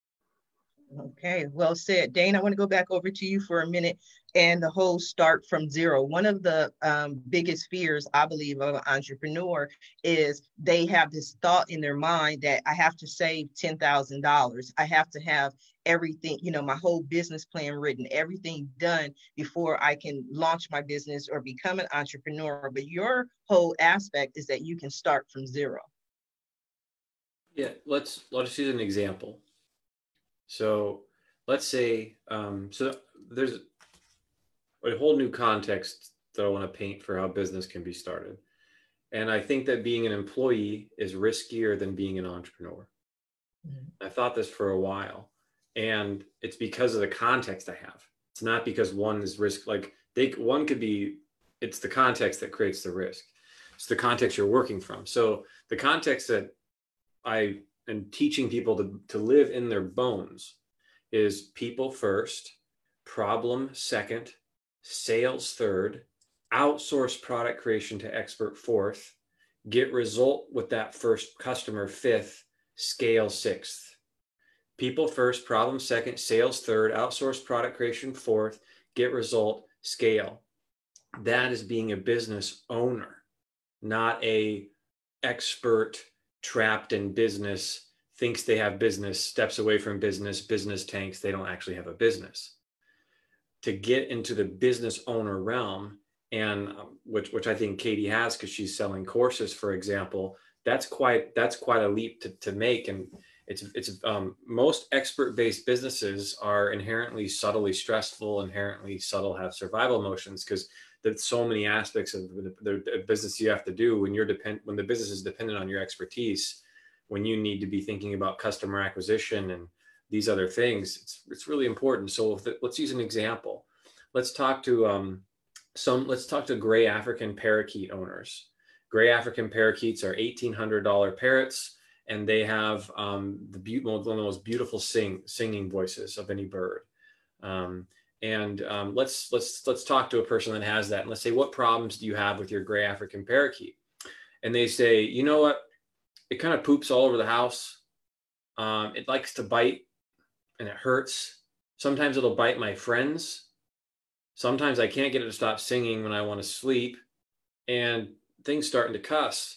Okay, well said. Dane, I want to go back over to you for a minute and the whole start from zero. One of the um, biggest fears, I believe, of an entrepreneur is they have this thought in their mind that I have to save ten thousand dollars. I have to have everything, you know, my whole business plan written, everything done before I can launch my business or become an entrepreneur. But your whole aspect is that you can start from zero. Yeah, let's let's use an example. So let's say, um, so there's a whole new context that I want to paint for how business can be started. And I think that being an employee is riskier than being an entrepreneur. Mm-hmm. I thought this for a while, and it's because of the context I have. It's not because one is risk, like they, one could be, it's the context that creates the risk. It's the context you're working from. So the context that I and teaching people to, to live in their bones is people first, problem second, sales third, outsource product creation to expert fourth, get result with that first customer fifth, scale sixth. People first, problem second, sales third, outsource product creation fourth, get result, scale. That is being a business owner, not a expert trapped in business, thinks they have business, steps away from business, business tanks, they don't actually have a business. To get into the business owner realm, and um, which which I think Katie has because she's selling courses, for example, that's quite that's quite a leap to, to make. And it's it's um, most expert-based businesses are inherently subtly stressful, inherently subtle, have survival emotions because there's so many aspects of the, the business you have to do when you're depend when the business is dependent on your expertise, when you need to be thinking about customer acquisition and these other things. It's it's really important. So if the, let's use an example. Let's talk to um, some. Let's talk to gray African parakeet owners. Gray African parakeets are eighteen hundred dollars parrots, and they have um, the be- one of the most beautiful sing singing voices of any bird. Um, And um, let's let's let's talk to a person that has that, and let's say, what problems do you have with your gray African parakeet? And they say, you know what, it kind of poops all over the house. Um, it likes to bite, and it hurts. Sometimes it'll bite my friends. Sometimes I can't get it to stop singing when I want to sleep, and things starting to cuss.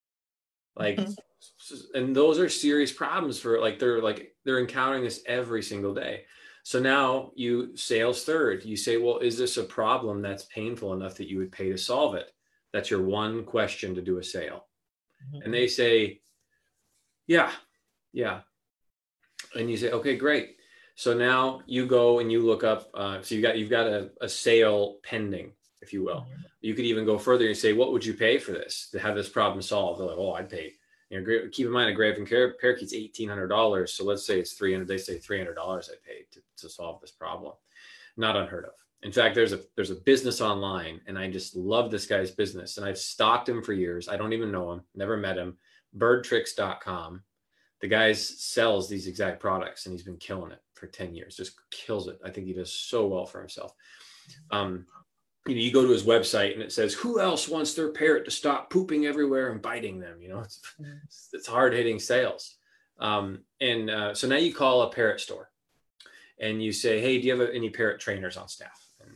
Like, mm-hmm. And those are serious problems for like they're like they're encountering this every single day. So now you sales third, you say, well, is this a problem that's painful enough that you would pay to solve it? That's your one question to do a sale. Mm-hmm. And they say, yeah, yeah. And you say, okay, great. So now you go and you look up, uh, so you got, you've got a, a sale pending, if you will. Mm-hmm. You could even go further and say, what would you pay for this to have this problem solved? They're like, oh, I'd pay. You know, keep in mind a gray African parakeet's eighteen hundred dollars. So let's say it's three hundred. They say three hundred dollars I paid to, to solve this problem. Not unheard of. In fact, there's a there's a business online, and I just love this guy's business, and I've stalked him for years. I don't even know him, never met him. bird tricks dot com. The guy sells these exact products, and he's been killing it for ten years. Just kills it. I think he does so well for himself. Um, You know, you go to his website and it says, who else wants their parrot to stop pooping everywhere and biting them? You know, it's, it's hard hitting sales. Um, and uh, so now you call a parrot store and you say, hey, do you have any parrot trainers on staff? And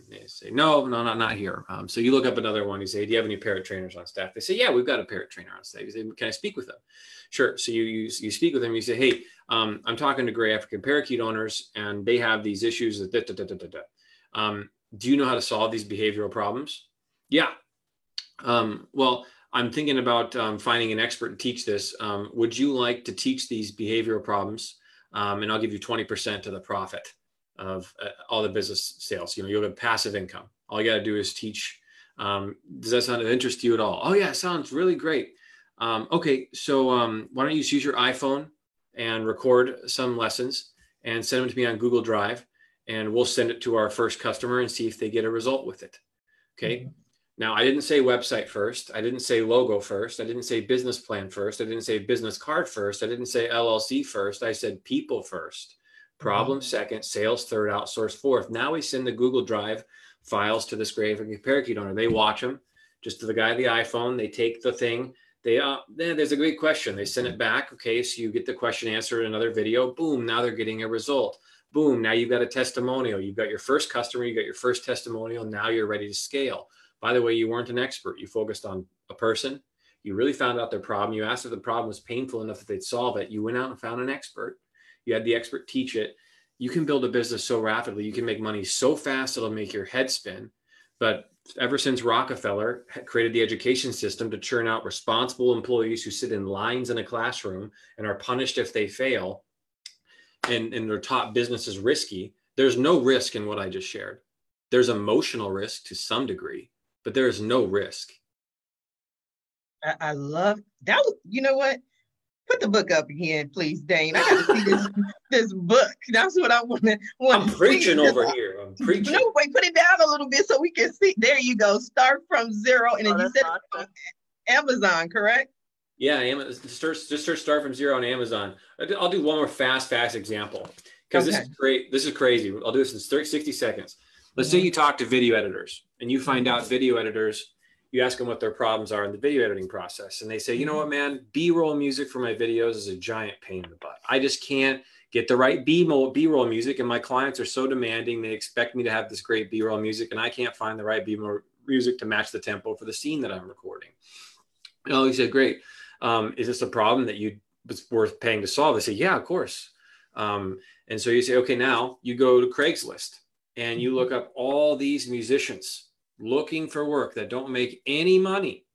they say, no, no, not, not here. Um, so you look up another one. You say, do you have any parrot trainers on staff? They say, yeah, we've got a parrot trainer on staff. You say, can I speak with them? Sure. So you, you, you speak with them. You say, hey, um, I'm talking to gray African parakeet owners and they have these issues. That, da, da, da, da, da. Um, do you know how to solve these behavioral problems? Yeah. Um, well, I'm thinking about um, finding an expert to teach this. Um, would you like to teach these behavioral problems? Um, and I'll give you twenty percent of the profit of uh, all the business sales. You know, you'll get passive income. All you got to do is teach. Um, does that sound of interest to you at all? Oh yeah, it sounds really great. Um, okay, so um, why don't you just use your iPhone and record some lessons and send them to me on Google Drive, and we'll send it to our first customer and see if they get a result with it. Okay. Mm-hmm. Now, I didn't say website first. I didn't say logo first. I didn't say business plan first. I didn't say business card first. I didn't say L L C first. I said people first, problem mm-hmm. second, sales third, outsource fourth. Now we send the Google Drive files to this gray African parakeet owner. They watch them just to the guy of the iPhone. They take the thing. They, uh, there's a great question. They send it back. Okay, so you get the question answered in another video. Boom, now they're getting a result. Boom, now you've got a testimonial. You've got your first customer. You got your first testimonial. Now you're ready to scale. By the way, you weren't an expert. You focused on a person. You really found out their problem. You asked if the problem was painful enough that they'd solve it. You went out and found an expert. You had the expert teach it. You can build a business so rapidly. You can make money so fast it'll make your head spin. But ever since Rockefeller created the education system to churn out responsible employees who sit in lines in a classroom and are punished if they fail, and, and their top business is risky, there's no risk in what I just shared. There's emotional risk to some degree, but there is no risk. I, I love that. You know what? Put the book up again, please, Dane. I got to see this this book. That's what I want to. I'm preaching over here. I'm preaching. No, wait, put it down a little bit so we can see. There you go. Start from zero, and then oh, you said awesome. Amazon, correct? Yeah, Amazon. Start, just start start from zero on Amazon. I'll do one more fast, fast example because okay. this is great. This is crazy. I'll do this in thirty, sixty seconds. Let's mm-hmm. say you talk to video editors and you find out video editors, you ask them what their problems are in the video editing process. And they say, you know what, man, B-roll music for my videos is a giant pain in the butt. I just can't get the right B-roll B-roll music. And my clients are so demanding. They expect me to have this great B-roll music. And I can't find the right B-roll music to match the tempo for the scene that I'm recording. And you say, great. Um, is this a problem that you was worth paying to solve? They say, yeah, of course. Um, and so you say, okay, now you go to Craigslist. And you look up all these musicians looking for work that don't make any money.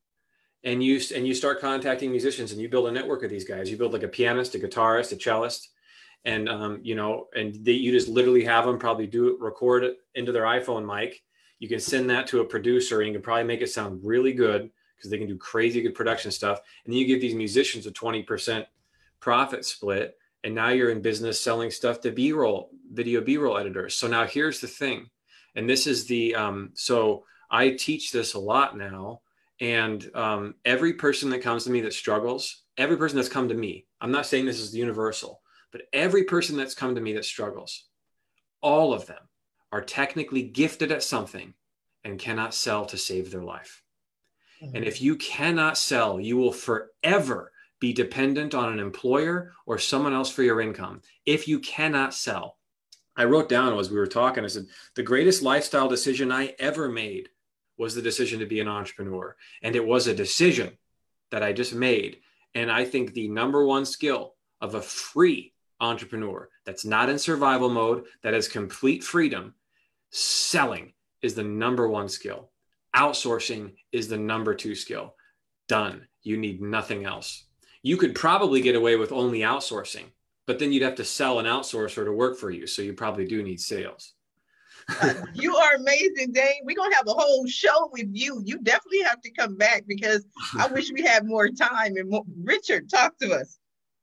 And you, and you start contacting musicians and you build a network of these guys. You build like a pianist, a guitarist, a cellist. And, um, you know, and they, you just literally have them probably do it, record it into their iPhone mic. You can send that to a producer and you can probably make it sound really good because they can do crazy good production stuff. And then you give these musicians a twenty percent profit split. And now you're in business selling stuff to B-roll, video B-roll editors. So now here's the thing. And this is the, um, so I teach this a lot now. And um, every person that comes to me that struggles, every person that's come to me, I'm not saying this is universal, but every person that's come to me that struggles, all of them are technically gifted at something and cannot sell to save their life. Mm-hmm. And if you cannot sell, you will forever be dependent on an employer or someone else for your income. If you cannot sell, I wrote down as we were talking, I said, the greatest lifestyle decision I ever made was the decision to be an entrepreneur. And it was a decision that I just made. And I think the number one skill of a free entrepreneur that's not in survival mode, that has complete freedom, selling is the number one skill. Outsourcing is the number two skill. Done. You need nothing else. You could probably get away with only outsourcing, but then you'd have to sell an outsourcer to work for you. So you probably do need sales. You are amazing, Dane. We're going to have a whole show with you. You definitely have to come back because I wish we had more time. And more. Richard, talk to us.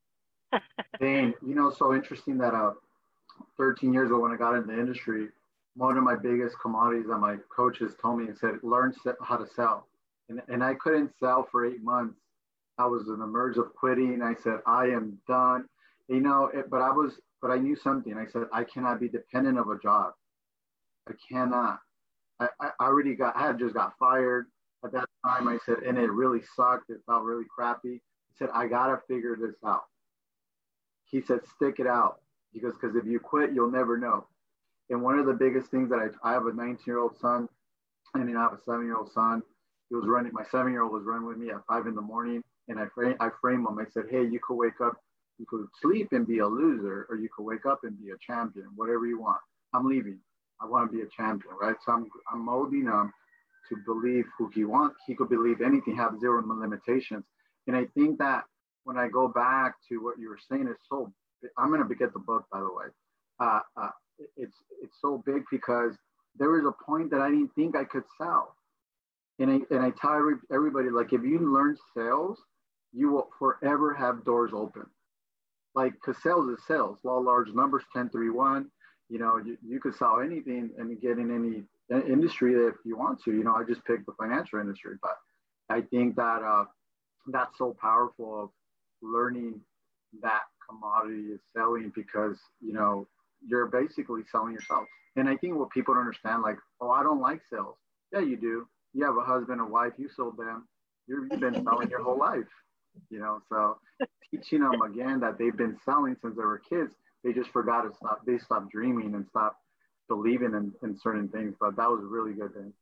Dane, you know, so interesting that uh, thirteen years ago when I got into the industry, one of my biggest commodities that my coaches told me and said, learn how to sell. And, and I couldn't sell for eight months. I was on the verge of quitting. I said, I am done. You know, it, but I was, but I knew something. I said, I cannot be dependent of a job. I cannot. I, I already got, I had just got fired at that time. I said, and it really sucked. It felt really crappy. He said, I got to figure this out. He said, stick it out. He goes, because if you quit, you'll never know. And one of the biggest things that I, I have a nineteen year old son, and then I have a seven year old son. He was running, my seven year old was running with me at five in the morning. And I frame, I frame him. I said, hey, you could wake up, you could sleep and be a loser, or you could wake up and be a champion, whatever you want. I'm leaving. I want to be a champion, right? So I'm, I'm molding him to believe who he wants. He could believe anything, have zero limitations. And I think that when I go back to what you were saying, is so, I'm going to get the book, by the way. Uh, uh, it's, it's so big because there was a point that I didn't think I could sell. And I, and I tell every, everybody, like, if you learn sales, you will forever have doors open. Like, because sales is sales, law large numbers, ten three one, you know, you, you could sell anything and get in any industry if you want to. You know, I just picked the financial industry, but I think that uh, that's so powerful of learning that commodity is selling, because, you know, you're basically selling yourself. And I think what people don't understand, like, oh, I don't like sales. Yeah, you do. You have a husband and wife, you sold them. You're, you've been selling your whole life, you know, so teaching them again that they've been selling since they were kids, they just forgot to stop, they stopped dreaming and stopped believing in, in certain things, but that was a really good thing.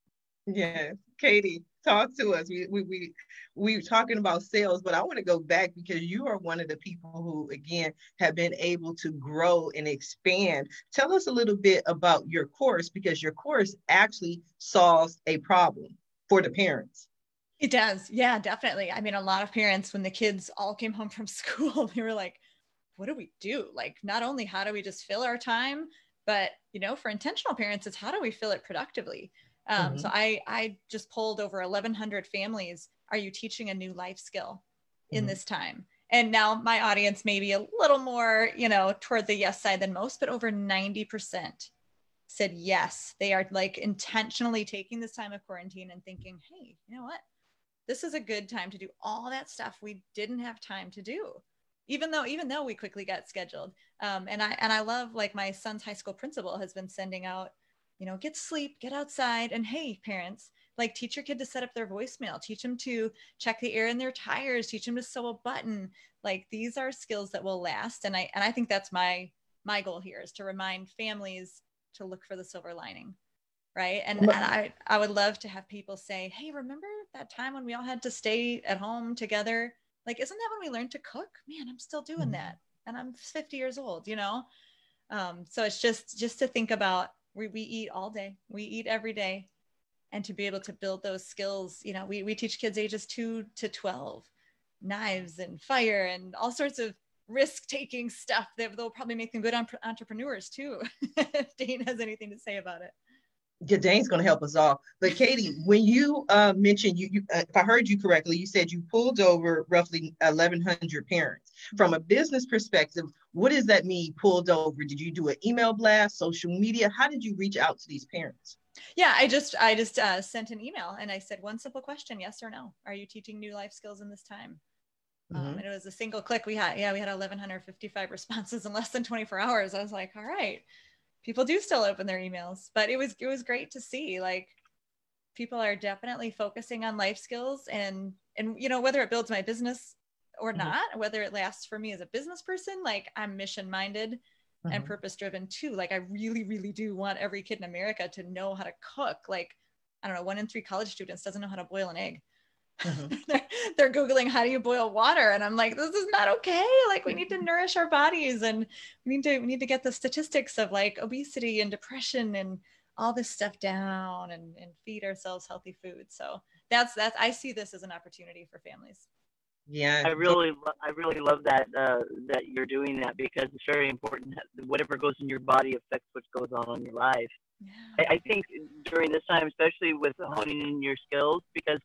Yeah, Katie, talk to us. We we we we were talking about sales, but I want to go back because you are one of the people who, again, have been able to grow and expand. Tell us a little bit about your course, because your course actually solves a problem for the parents. It does. Yeah, definitely. I mean, a lot of parents, when the kids all came home from school, they were like, what do we do? Like, not only how do we just fill our time, but, you know, for intentional parents, it's how do we fill it productively? Um, mm-hmm. So I, I just polled over eleven hundred families. Are you teaching a new life skill in mm-hmm. this time? And now my audience may be a little more, you know, toward the yes side than most, but over ninety percent said yes. They are, like, intentionally taking this time of quarantine and thinking, hey, you know what? This is a good time to do all that stuff we didn't have time to do, even though, even though we quickly got scheduled. Um, and I, and I love, like, my son's high school principal has been sending out, you know, get sleep, get outside. And hey, parents, like, teach your kid to set up their voicemail, teach them to check the air in their tires, teach them to sew a button. Like, these are skills that will last. And I, and I think that's my, my goal here, is to remind families to look for the silver lining. Right. And, and I, I would love to have people say, hey, remember that time when we all had to stay at home together? Like, isn't that when we learned to cook? Man, I'm still doing mm-hmm. that. And I'm fifty years old, you know? Um, so it's just, just to think about, we, we eat all day, we eat every day. And to be able to build those skills, you know, we, we teach kids ages two to twelve, knives and fire and all sorts of risk-taking stuff that they'll probably make them good entrepreneurs too. If Dane has anything to say about it. Yeah, Dane's going to help us all. But Katie, when you uh, mentioned, you, you uh, if I heard you correctly, you said you pulled over roughly eleven hundred parents. From a business perspective, what does that mean, pulled over? Did you do an email blast, social media? How did you reach out to these parents? Yeah, I just I just uh, sent an email and I said, one simple question, yes or no. Are you teaching new life skills in this time? Mm-hmm. Um, and it was a single click. We had, yeah, we had eleven fifty-five responses in less than twenty-four hours. I was like, all right. People do still open their emails, but it was, it was great to see, like, people are definitely focusing on life skills and, and, you know, whether it builds my business or mm-hmm. not, whether it lasts for me as a business person, like, I'm mission minded mm-hmm. and purpose driven too. Like, I really, really do want every kid in America to know how to cook. Like, I don't know, one in three college students doesn't know how to boil an egg. Mm-hmm. they're, they're Googling, how do you boil water? And I'm like, this is not okay. Like, we need to nourish our bodies, and we need to, we need to get the statistics of, like, obesity and depression and all this stuff down, and, and feed ourselves healthy food. So that's, that's, I see this as an opportunity for families. Yeah. I really, I really love that, uh, that you're doing that, because it's very important that whatever goes in your body affects what goes on in your life. Yeah. I, I think during this time, especially with honing in your skills, because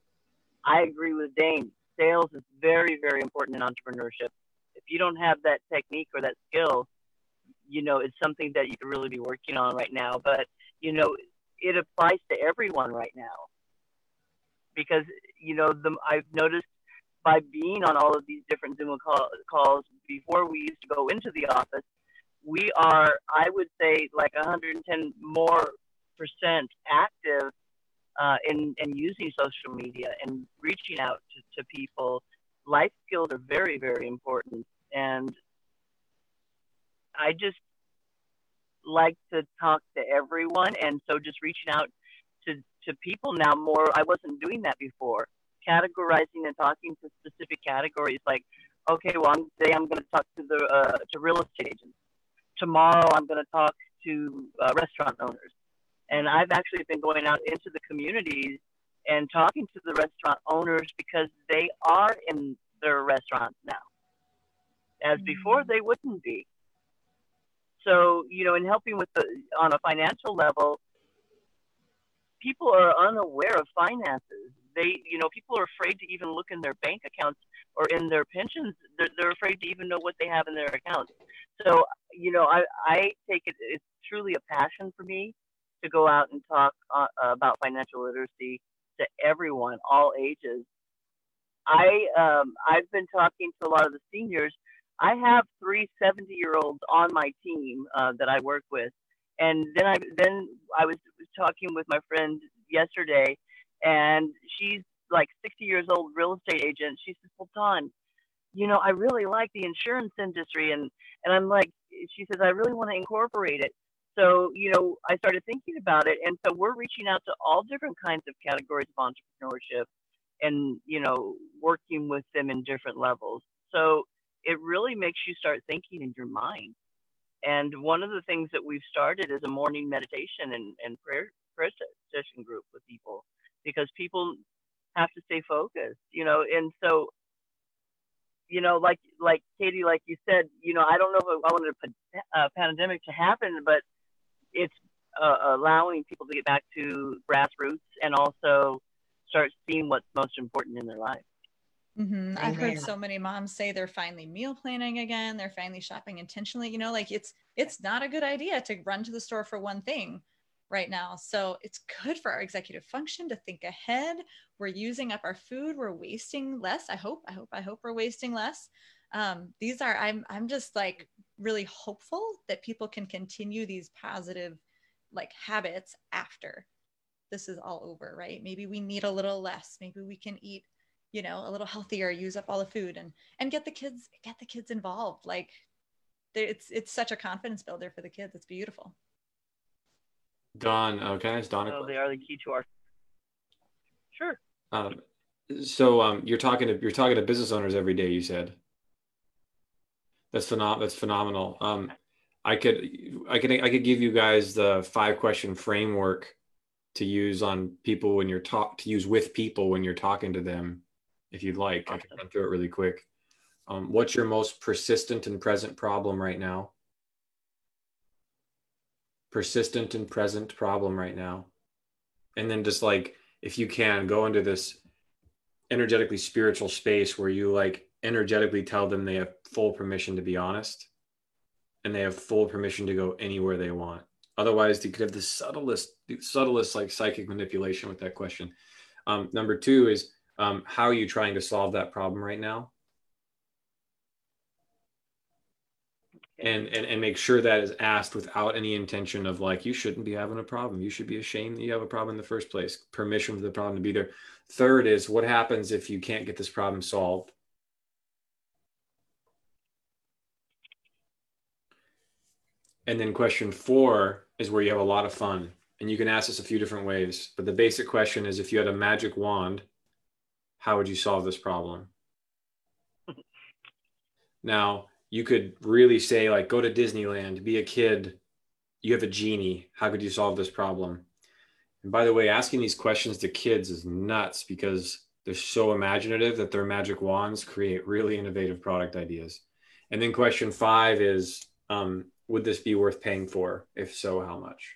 I agree with Dane. Sales is very, very important in entrepreneurship. If you don't have that technique or that skill, you know, it's something that you could really be working on right now. But, you know, it applies to everyone right now. Because, you know, the, I've noticed by being on all of these different Zoom call, calls before we used to go into the office, we are, I would say, like one hundred ten more percent active Uh, in, in using social media and reaching out to, to people. Life skills are very, very important. And I just, like to talk to everyone. And so just reaching out to, to people now more, I wasn't doing that before. Categorizing and talking to specific categories like, okay, well, I'm, today I'm going to talk to the uh, to real estate agents. Tomorrow I'm going to talk to uh, restaurant owners. And I've actually been going out into the communities and talking to the restaurant owners because they are in their restaurants now. As before, they wouldn't be. So, you know, in helping with the, on a financial level, people are unaware of finances. They, you know, people are afraid to even look in their bank accounts or in their pensions. They're, they're afraid to even know what they have in their accounts. So, you know, I, I take it, it's truly a passion for me to go out and talk uh, about financial literacy to everyone, all ages. I, um, I've been talking to a lot of the seniors. I have three seventy-year-olds on my team uh, that I work with. And then I, then I was talking with my friend yesterday, and she's like sixty years old, real estate agent. She says, well, Dawn, you know, I really like the insurance industry. And, and I'm like, she says, I really want to incorporate it. So, you know, I started thinking about it. And so we're reaching out to all different kinds of categories of entrepreneurship and, you know, working with them in different levels. So it really makes you start thinking in your mind. And one of the things that we've started is a morning meditation and, and prayer, prayer session group with people, because people have to stay focused, you know. And so, you know, like, like Katie, like you said, you know, I don't know if I wanted a, a pandemic to happen, but it's uh, allowing people to get back to grassroots and also start seeing what's most important in their life. Mm-hmm. I've heard so many moms say they're finally meal planning again. They're finally shopping intentionally. You know, like it's it's not a good idea to run to the store for one thing right now. So it's good for our executive function to think ahead. We're using up our food. We're wasting less. I hope, I hope, I hope we're wasting less. Um, these are, I'm, I'm just like really hopeful that people can continue these positive like habits after this is all over, right? Maybe we need a little less. Maybe we can eat, you know, a little healthier, use up all the food, and, and get the kids, get the kids involved. Like it's, it's such a confidence builder for the kids. It's beautiful. Dawn, uh, can I ask Dawn a So question? they are the key to our. Sure. Um, so um, you're talking to you're talking to business owners every day. You said that's phenom- That's phenomenal. Um, I could I could I could give you guys the five question framework to use on people when you're talk to use with people when you're talking to them, if you'd like. I can run through it really quick. Um, what's your most persistent and present problem right now? Persistent and present problem right now. And then just like, if you can, go into this energetically spiritual space where you like energetically tell them they have full permission to be honest and they have full permission to go anywhere they want. Otherwise, you could have the subtlest, the subtlest like psychic manipulation with that question. Um, number two is, um, how are you trying to solve that problem right now? And, and and make sure that is asked without any intention of like, you shouldn't be having a problem. You should be ashamed that you have a problem in the first place. Permission for the problem to be there. Third is, what happens if you can't get this problem solved? And then question four is where you have a lot of fun. And you can ask this a few different ways. But the basic question is, if you had a magic wand, how would you solve this problem? Now, you could really say like, go to Disneyland, be a kid, you have a genie. How could you solve this problem? And by the way, asking these questions to kids is nuts because they're so imaginative that their magic wands create really innovative product ideas. And then question five is, um, would this be worth paying for? If so, how much?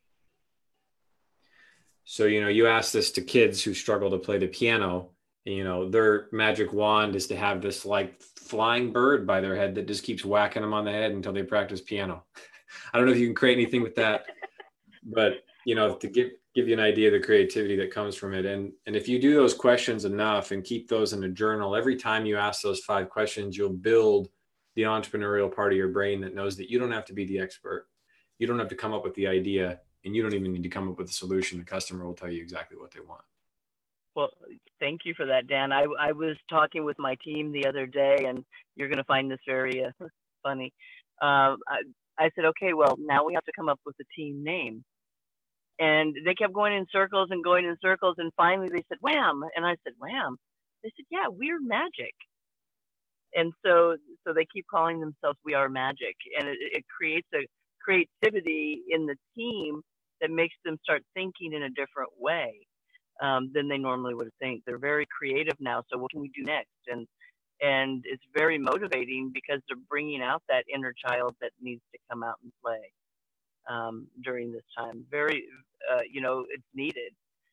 So, you know, you ask this to kids who struggle to play the piano, and, you know, their magic wand is to have this like flying bird by their head that just keeps whacking them on the head until they practice piano. I don't know if you can create anything with that, but, you know, to give, give you an idea of the creativity that comes from it. And, and if you do those questions enough and keep those in a journal, every time you ask those five questions, you'll build the entrepreneurial part of your brain that knows that you don't have to be the expert. You don't have to come up with the idea, and you don't even need to come up with a solution. The customer will tell you exactly what they want. Well, thank you for that, Dan. I, I was talking with my team the other day, and you're going to find this very uh, funny. Uh, I, I said, okay, well, now we have to come up with a team name. And they kept going in circles and going in circles. And finally they said, Wham. And I said, Wham. They said, yeah, we're magic. And so, so they keep calling themselves We Are Magic. And it, it creates a creativity in the team that makes them start thinking in a different way um, than they normally would think. They're very creative now. So what can we do next? And and it's very motivating because they're bringing out that inner child that needs to come out and play um, during this time. Very, uh, you know, it's needed.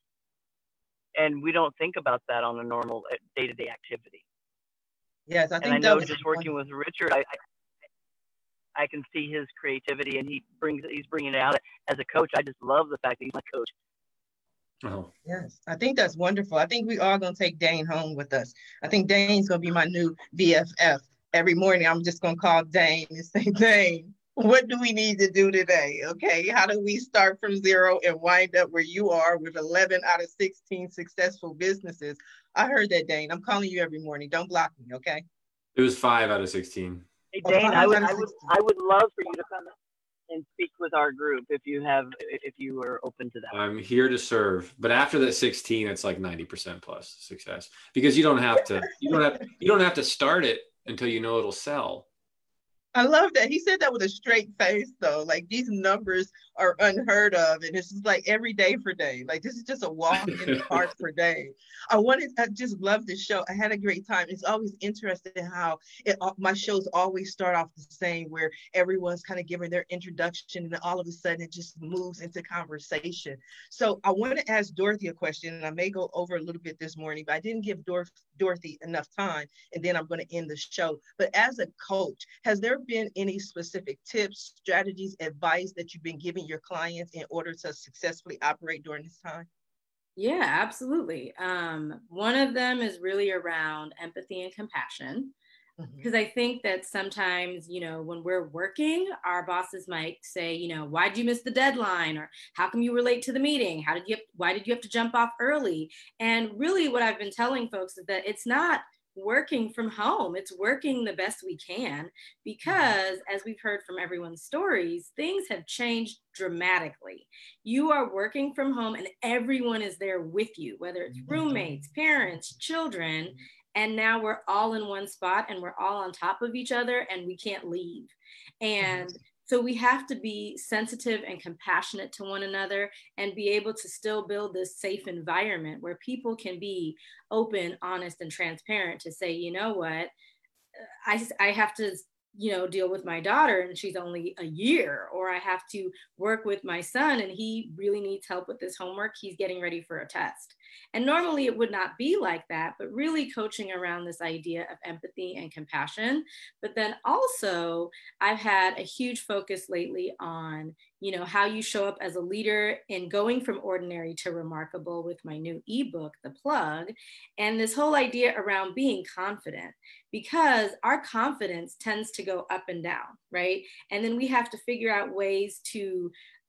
And we don't think about that on a normal day-to-day activity. Yes, I think and I that know was just working with Richard, I, I I can see his creativity, and he brings he's bringing it out as a coach. I just love the fact that he's my coach. Oh. Yes, I think that's wonderful. I think we are going to take Dane home with us. I think Dane's going to be my new B F F. Every morning, I'm just going to call Dane and say, Dane, what do we need to do today? Okay, how do we start from zero and wind up where you are with eleven out of sixteen successful businesses? I heard that, Dane. I'm calling you every morning. Don't block me, okay? It was five out of sixteen. Hey, Dane, oh, I would, I would, I would love for you to come and speak with our group if you have, if you are open to that. I'm here to serve, but after that sixteen, it's like ninety percent plus success because you don't have to, you don't have, you don't have to start it until you know it'll sell. I love that. He said that with a straight face, though. Like, these numbers are unheard of. And it's just like every day for day. Like, this is just a walk in the park for day. I wanted, I just love this show. I had a great time. It's always interesting how it, my shows always start off the same, where everyone's kind of giving their introduction and all of a sudden it just moves into conversation. So I want to ask Dorothy a question, and I may go over a little bit this morning, but I didn't give Dor- Dorothy enough time, and then I'm going to end the show. But as a coach, has there been any specific tips, strategies, advice that you've been giving your clients in order to successfully operate during this time? Yeah, absolutely. Um, one of them is really around empathy and compassion. Because mm-hmm. I think that sometimes, you know, when we're working, our bosses might say, you know, why did you miss the deadline? Or how come you were late to the meeting? How did you, why did you have to jump off early? And really what I've been telling folks is that it's not working from home. It's working the best we can, because as we've heard from everyone's stories, things have changed dramatically. You are working from home and everyone is there with you, whether it's roommates, parents, children, and now we're all in one spot and we're all on top of each other and we can't leave. And so we have to be sensitive and compassionate to one another and be able to still build this safe environment where people can be open, honest, and transparent to say, you know what, I, I have to, you know, deal with my daughter and she's only a year, or I have to work with my son and he really needs help with his homework. He's getting ready for a test. And normally it would not be like that, but really coaching around this idea of empathy and compassion. But then also I've had a huge focus lately on, you know, how you show up as a leader in going from ordinary to remarkable with my new ebook, The Plug, and this whole idea around being confident, because our confidence tends to go up and down, right? And then we have to figure out ways to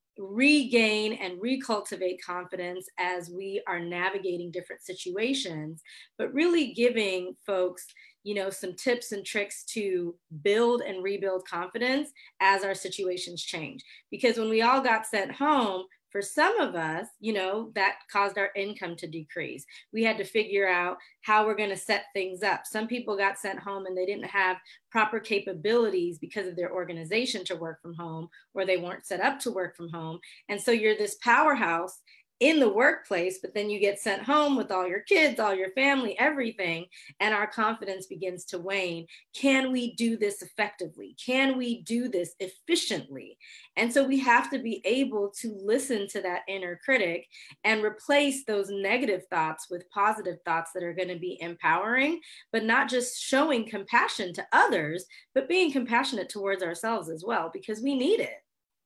regain and recultivate confidence as we are navigating different situations, but really giving folks, you know, some tips and tricks to build and rebuild confidence as our situations change. Because when we all got sent home, for some of us, you know, that caused our income to decrease. We had to figure out how we're going to set things up. Some people got sent home and they didn't have proper capabilities because of their organization to work from home, or they weren't set up to work from home. And so you're this powerhouse in the workplace, but then you get sent home with all your kids, all your family, everything, and our confidence begins to wane. Can we do this effectively? Can we do this efficiently? And so we have to be able to listen to that inner critic and replace those negative thoughts with positive thoughts that are going to be empowering, but not just showing compassion to others, but being compassionate towards ourselves as well, because we need it.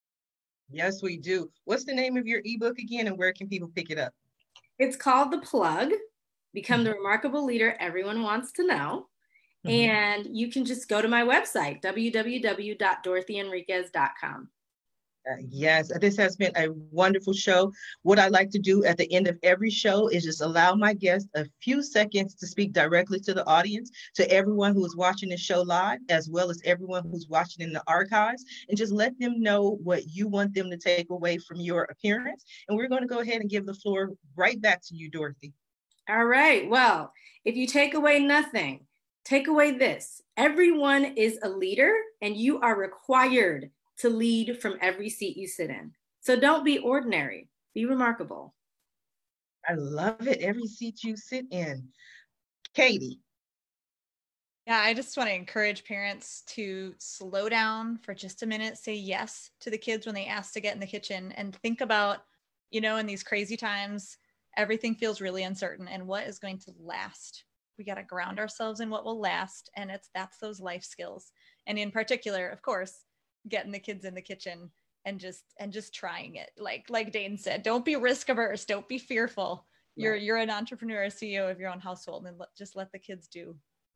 Yes, we do. What's the name of your ebook again, and where can people pick it up? It's called The Plug, Become the Remarkable Leader Everyone Wants to Know. Mm-hmm. And you can just go to my website, w w w dot dorothy enriquez dot com. Uh, yes, this has been a wonderful show. What I like to do at the end of every show is just allow my guests a few seconds to speak directly to the audience, to everyone who is watching the show live, as well as everyone who's watching in the archives, and just let them know what you want them to take away from your appearance. And we're going to go ahead and give the floor right back to you, Dorothy. All right. Well, if you take away nothing, take away this. Everyone is a leader, and you are required to lead from every seat you sit in. So don't be ordinary, be remarkable. I love it, every seat you sit in. Katie. Yeah, I just want to encourage parents to slow down for just a minute, say yes to the kids when they ask to get in the kitchen, and think about, you know, in these crazy times, everything feels really uncertain, and what is going to last. We got to ground ourselves in what will last, and it's that's those life skills. And in particular, of course, getting the kids in the kitchen and just and just trying it. Like like Dane said, don't be risk averse, don't be fearful. Yeah. You're you're an entrepreneur, a C E O of your own household, and let, just let the kids do.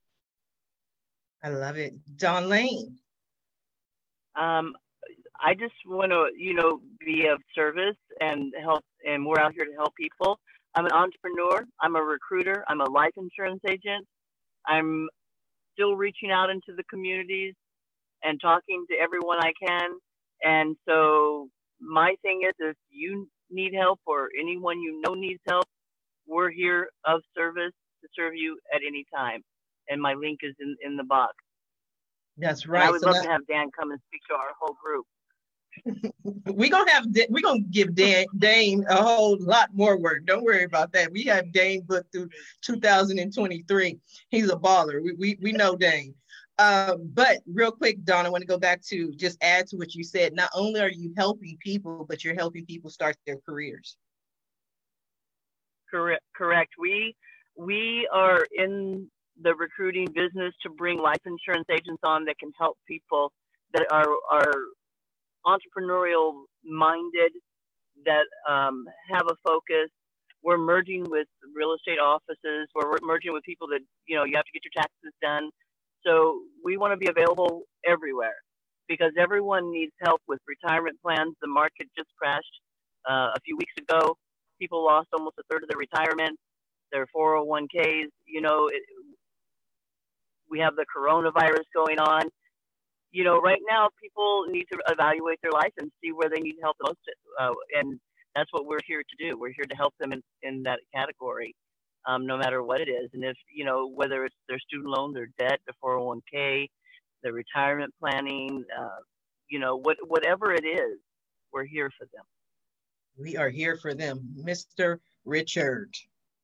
I love it. Dawn Lane. Um, I just want to, you know, be of service and help, and we're out here to help people. I'm an entrepreneur. I'm a recruiter. I'm a life insurance agent. I'm still reaching out into the communities and talking to everyone I can. And so my thing is, if you need help or anyone you know needs help, we're here of service to serve you at any time. And my link is in, in the box. That's right. And I would so love that... to have Dan come and speak to our whole group. We're gonna have we're gonna give Dan Dane a whole lot more work. Don't worry about that. We have Dane booked through two thousand twenty-three. He's a baller. We we, we know Dane. Uh, but real quick, Dawn, I want to go back to just add to what you said. Not only are you helping people, but you're helping people start their careers. Correct. Correct. We we are in the recruiting business to bring life insurance agents on that can help people that are are entrepreneurial minded, that um, have a focus. We're merging with real estate offices. We're merging with people that, you know, you have to get your taxes done. So we want to be available everywhere because everyone needs help with retirement plans. The market just crashed uh, a few weeks ago. People lost almost a third of their retirement, their four oh one Ks. You know, it, we have the coronavirus going on. You know, right now people need to evaluate their life and see where they need help the most. Uh, and that's what we're here to do. We're here to help them in, in that category, um, no matter what it is. And if, you know, whether it's their student loan, their debt, their four oh one K, their retirement planning, uh, you know, what, whatever it is, we're here for them. We are here for them. Mister Richard.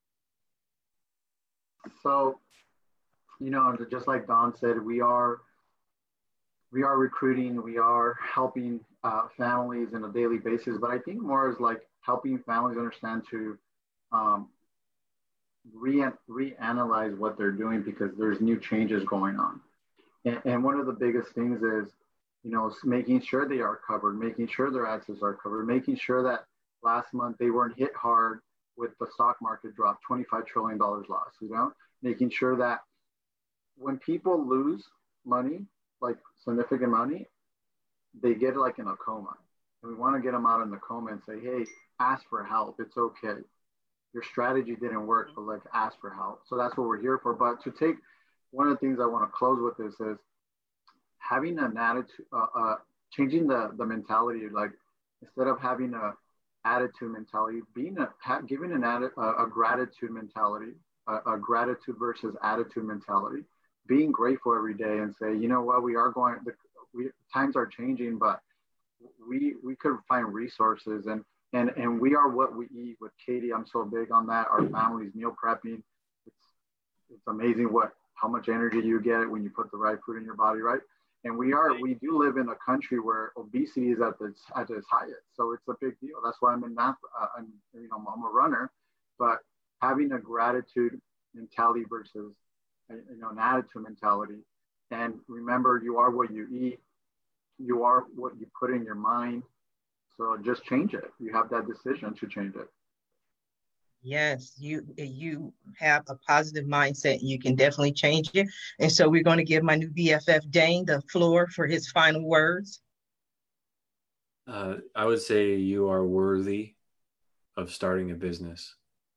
So, you know, just like Dawn said, we are we are recruiting, we are helping uh, families on a daily basis, but I think more is like helping families understand to um, re reanalyze what they're doing because there's new changes going on. And, and one of the biggest things is, you know, making sure they are covered, making sure their assets are covered, making sure that last month they weren't hit hard with the stock market drop, twenty-five trillion dollars loss, you know, making sure that when people lose money, like significant money, they get like in a coma. And we want to get them out in the coma and say, hey, ask for help. It's okay. Your strategy didn't work, but like ask for help. So that's what we're here for. But to take one of the things I want to close with this is having an attitude, uh, uh, changing the, the mentality, like instead of having a attitude mentality, being a, ha, giving an atti- a, a gratitude mentality, a, a gratitude versus attitude mentality, being grateful every day and say, you know what, we are going, the we, times are changing, but we we could find resources and and and we are what we eat. With Katie, I'm so big on that. Our family's meal prepping. It's it's amazing what how much energy you get when you put the right food in your body, right? And we are we do live in a country where obesity is at its at its highest, so it's a big deal. That's why I'm in math. Uh, I'm you know I'm a runner, but having a gratitude mentality versus you know an attitude mentality, and remember, you are what you eat. You are what you put in your mind. So just change it. You have that decision to change it. Yes, you you have a positive mindset. You can definitely change it. And so we're going to give my new B F F, Dane, the floor for his final words. Uh, I would say you are worthy of starting a business.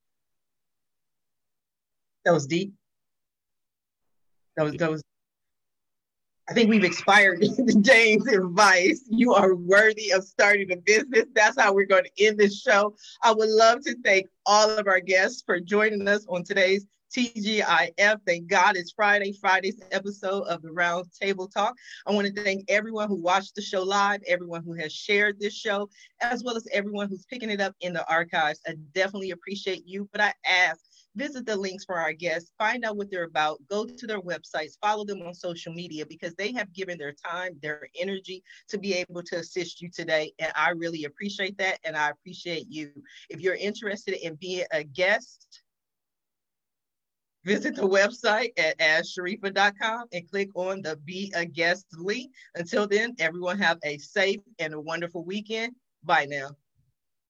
That was deep. That was, that was, I think we've expired James' advice. You are worthy of starting a business. That's how we're going to end this show. I would love to thank all of our guests for joining us on today's T G I F. Thank God it's Friday, Friday's episode of the Round Table Talk. I want to thank everyone who watched the show live, everyone who has shared this show, as well as everyone who's picking it up in the archives. I definitely appreciate you, but I ask, visit the links for our guests, find out what they're about, go to their websites, follow them on social media, because they have given their time, their energy to be able to assist you today. And I really appreciate that. And I appreciate you. If you're interested in being a guest, visit the website at ask sharifa dot com and click on the Be a Guest link. Until then, everyone have a safe and a wonderful weekend. Bye now.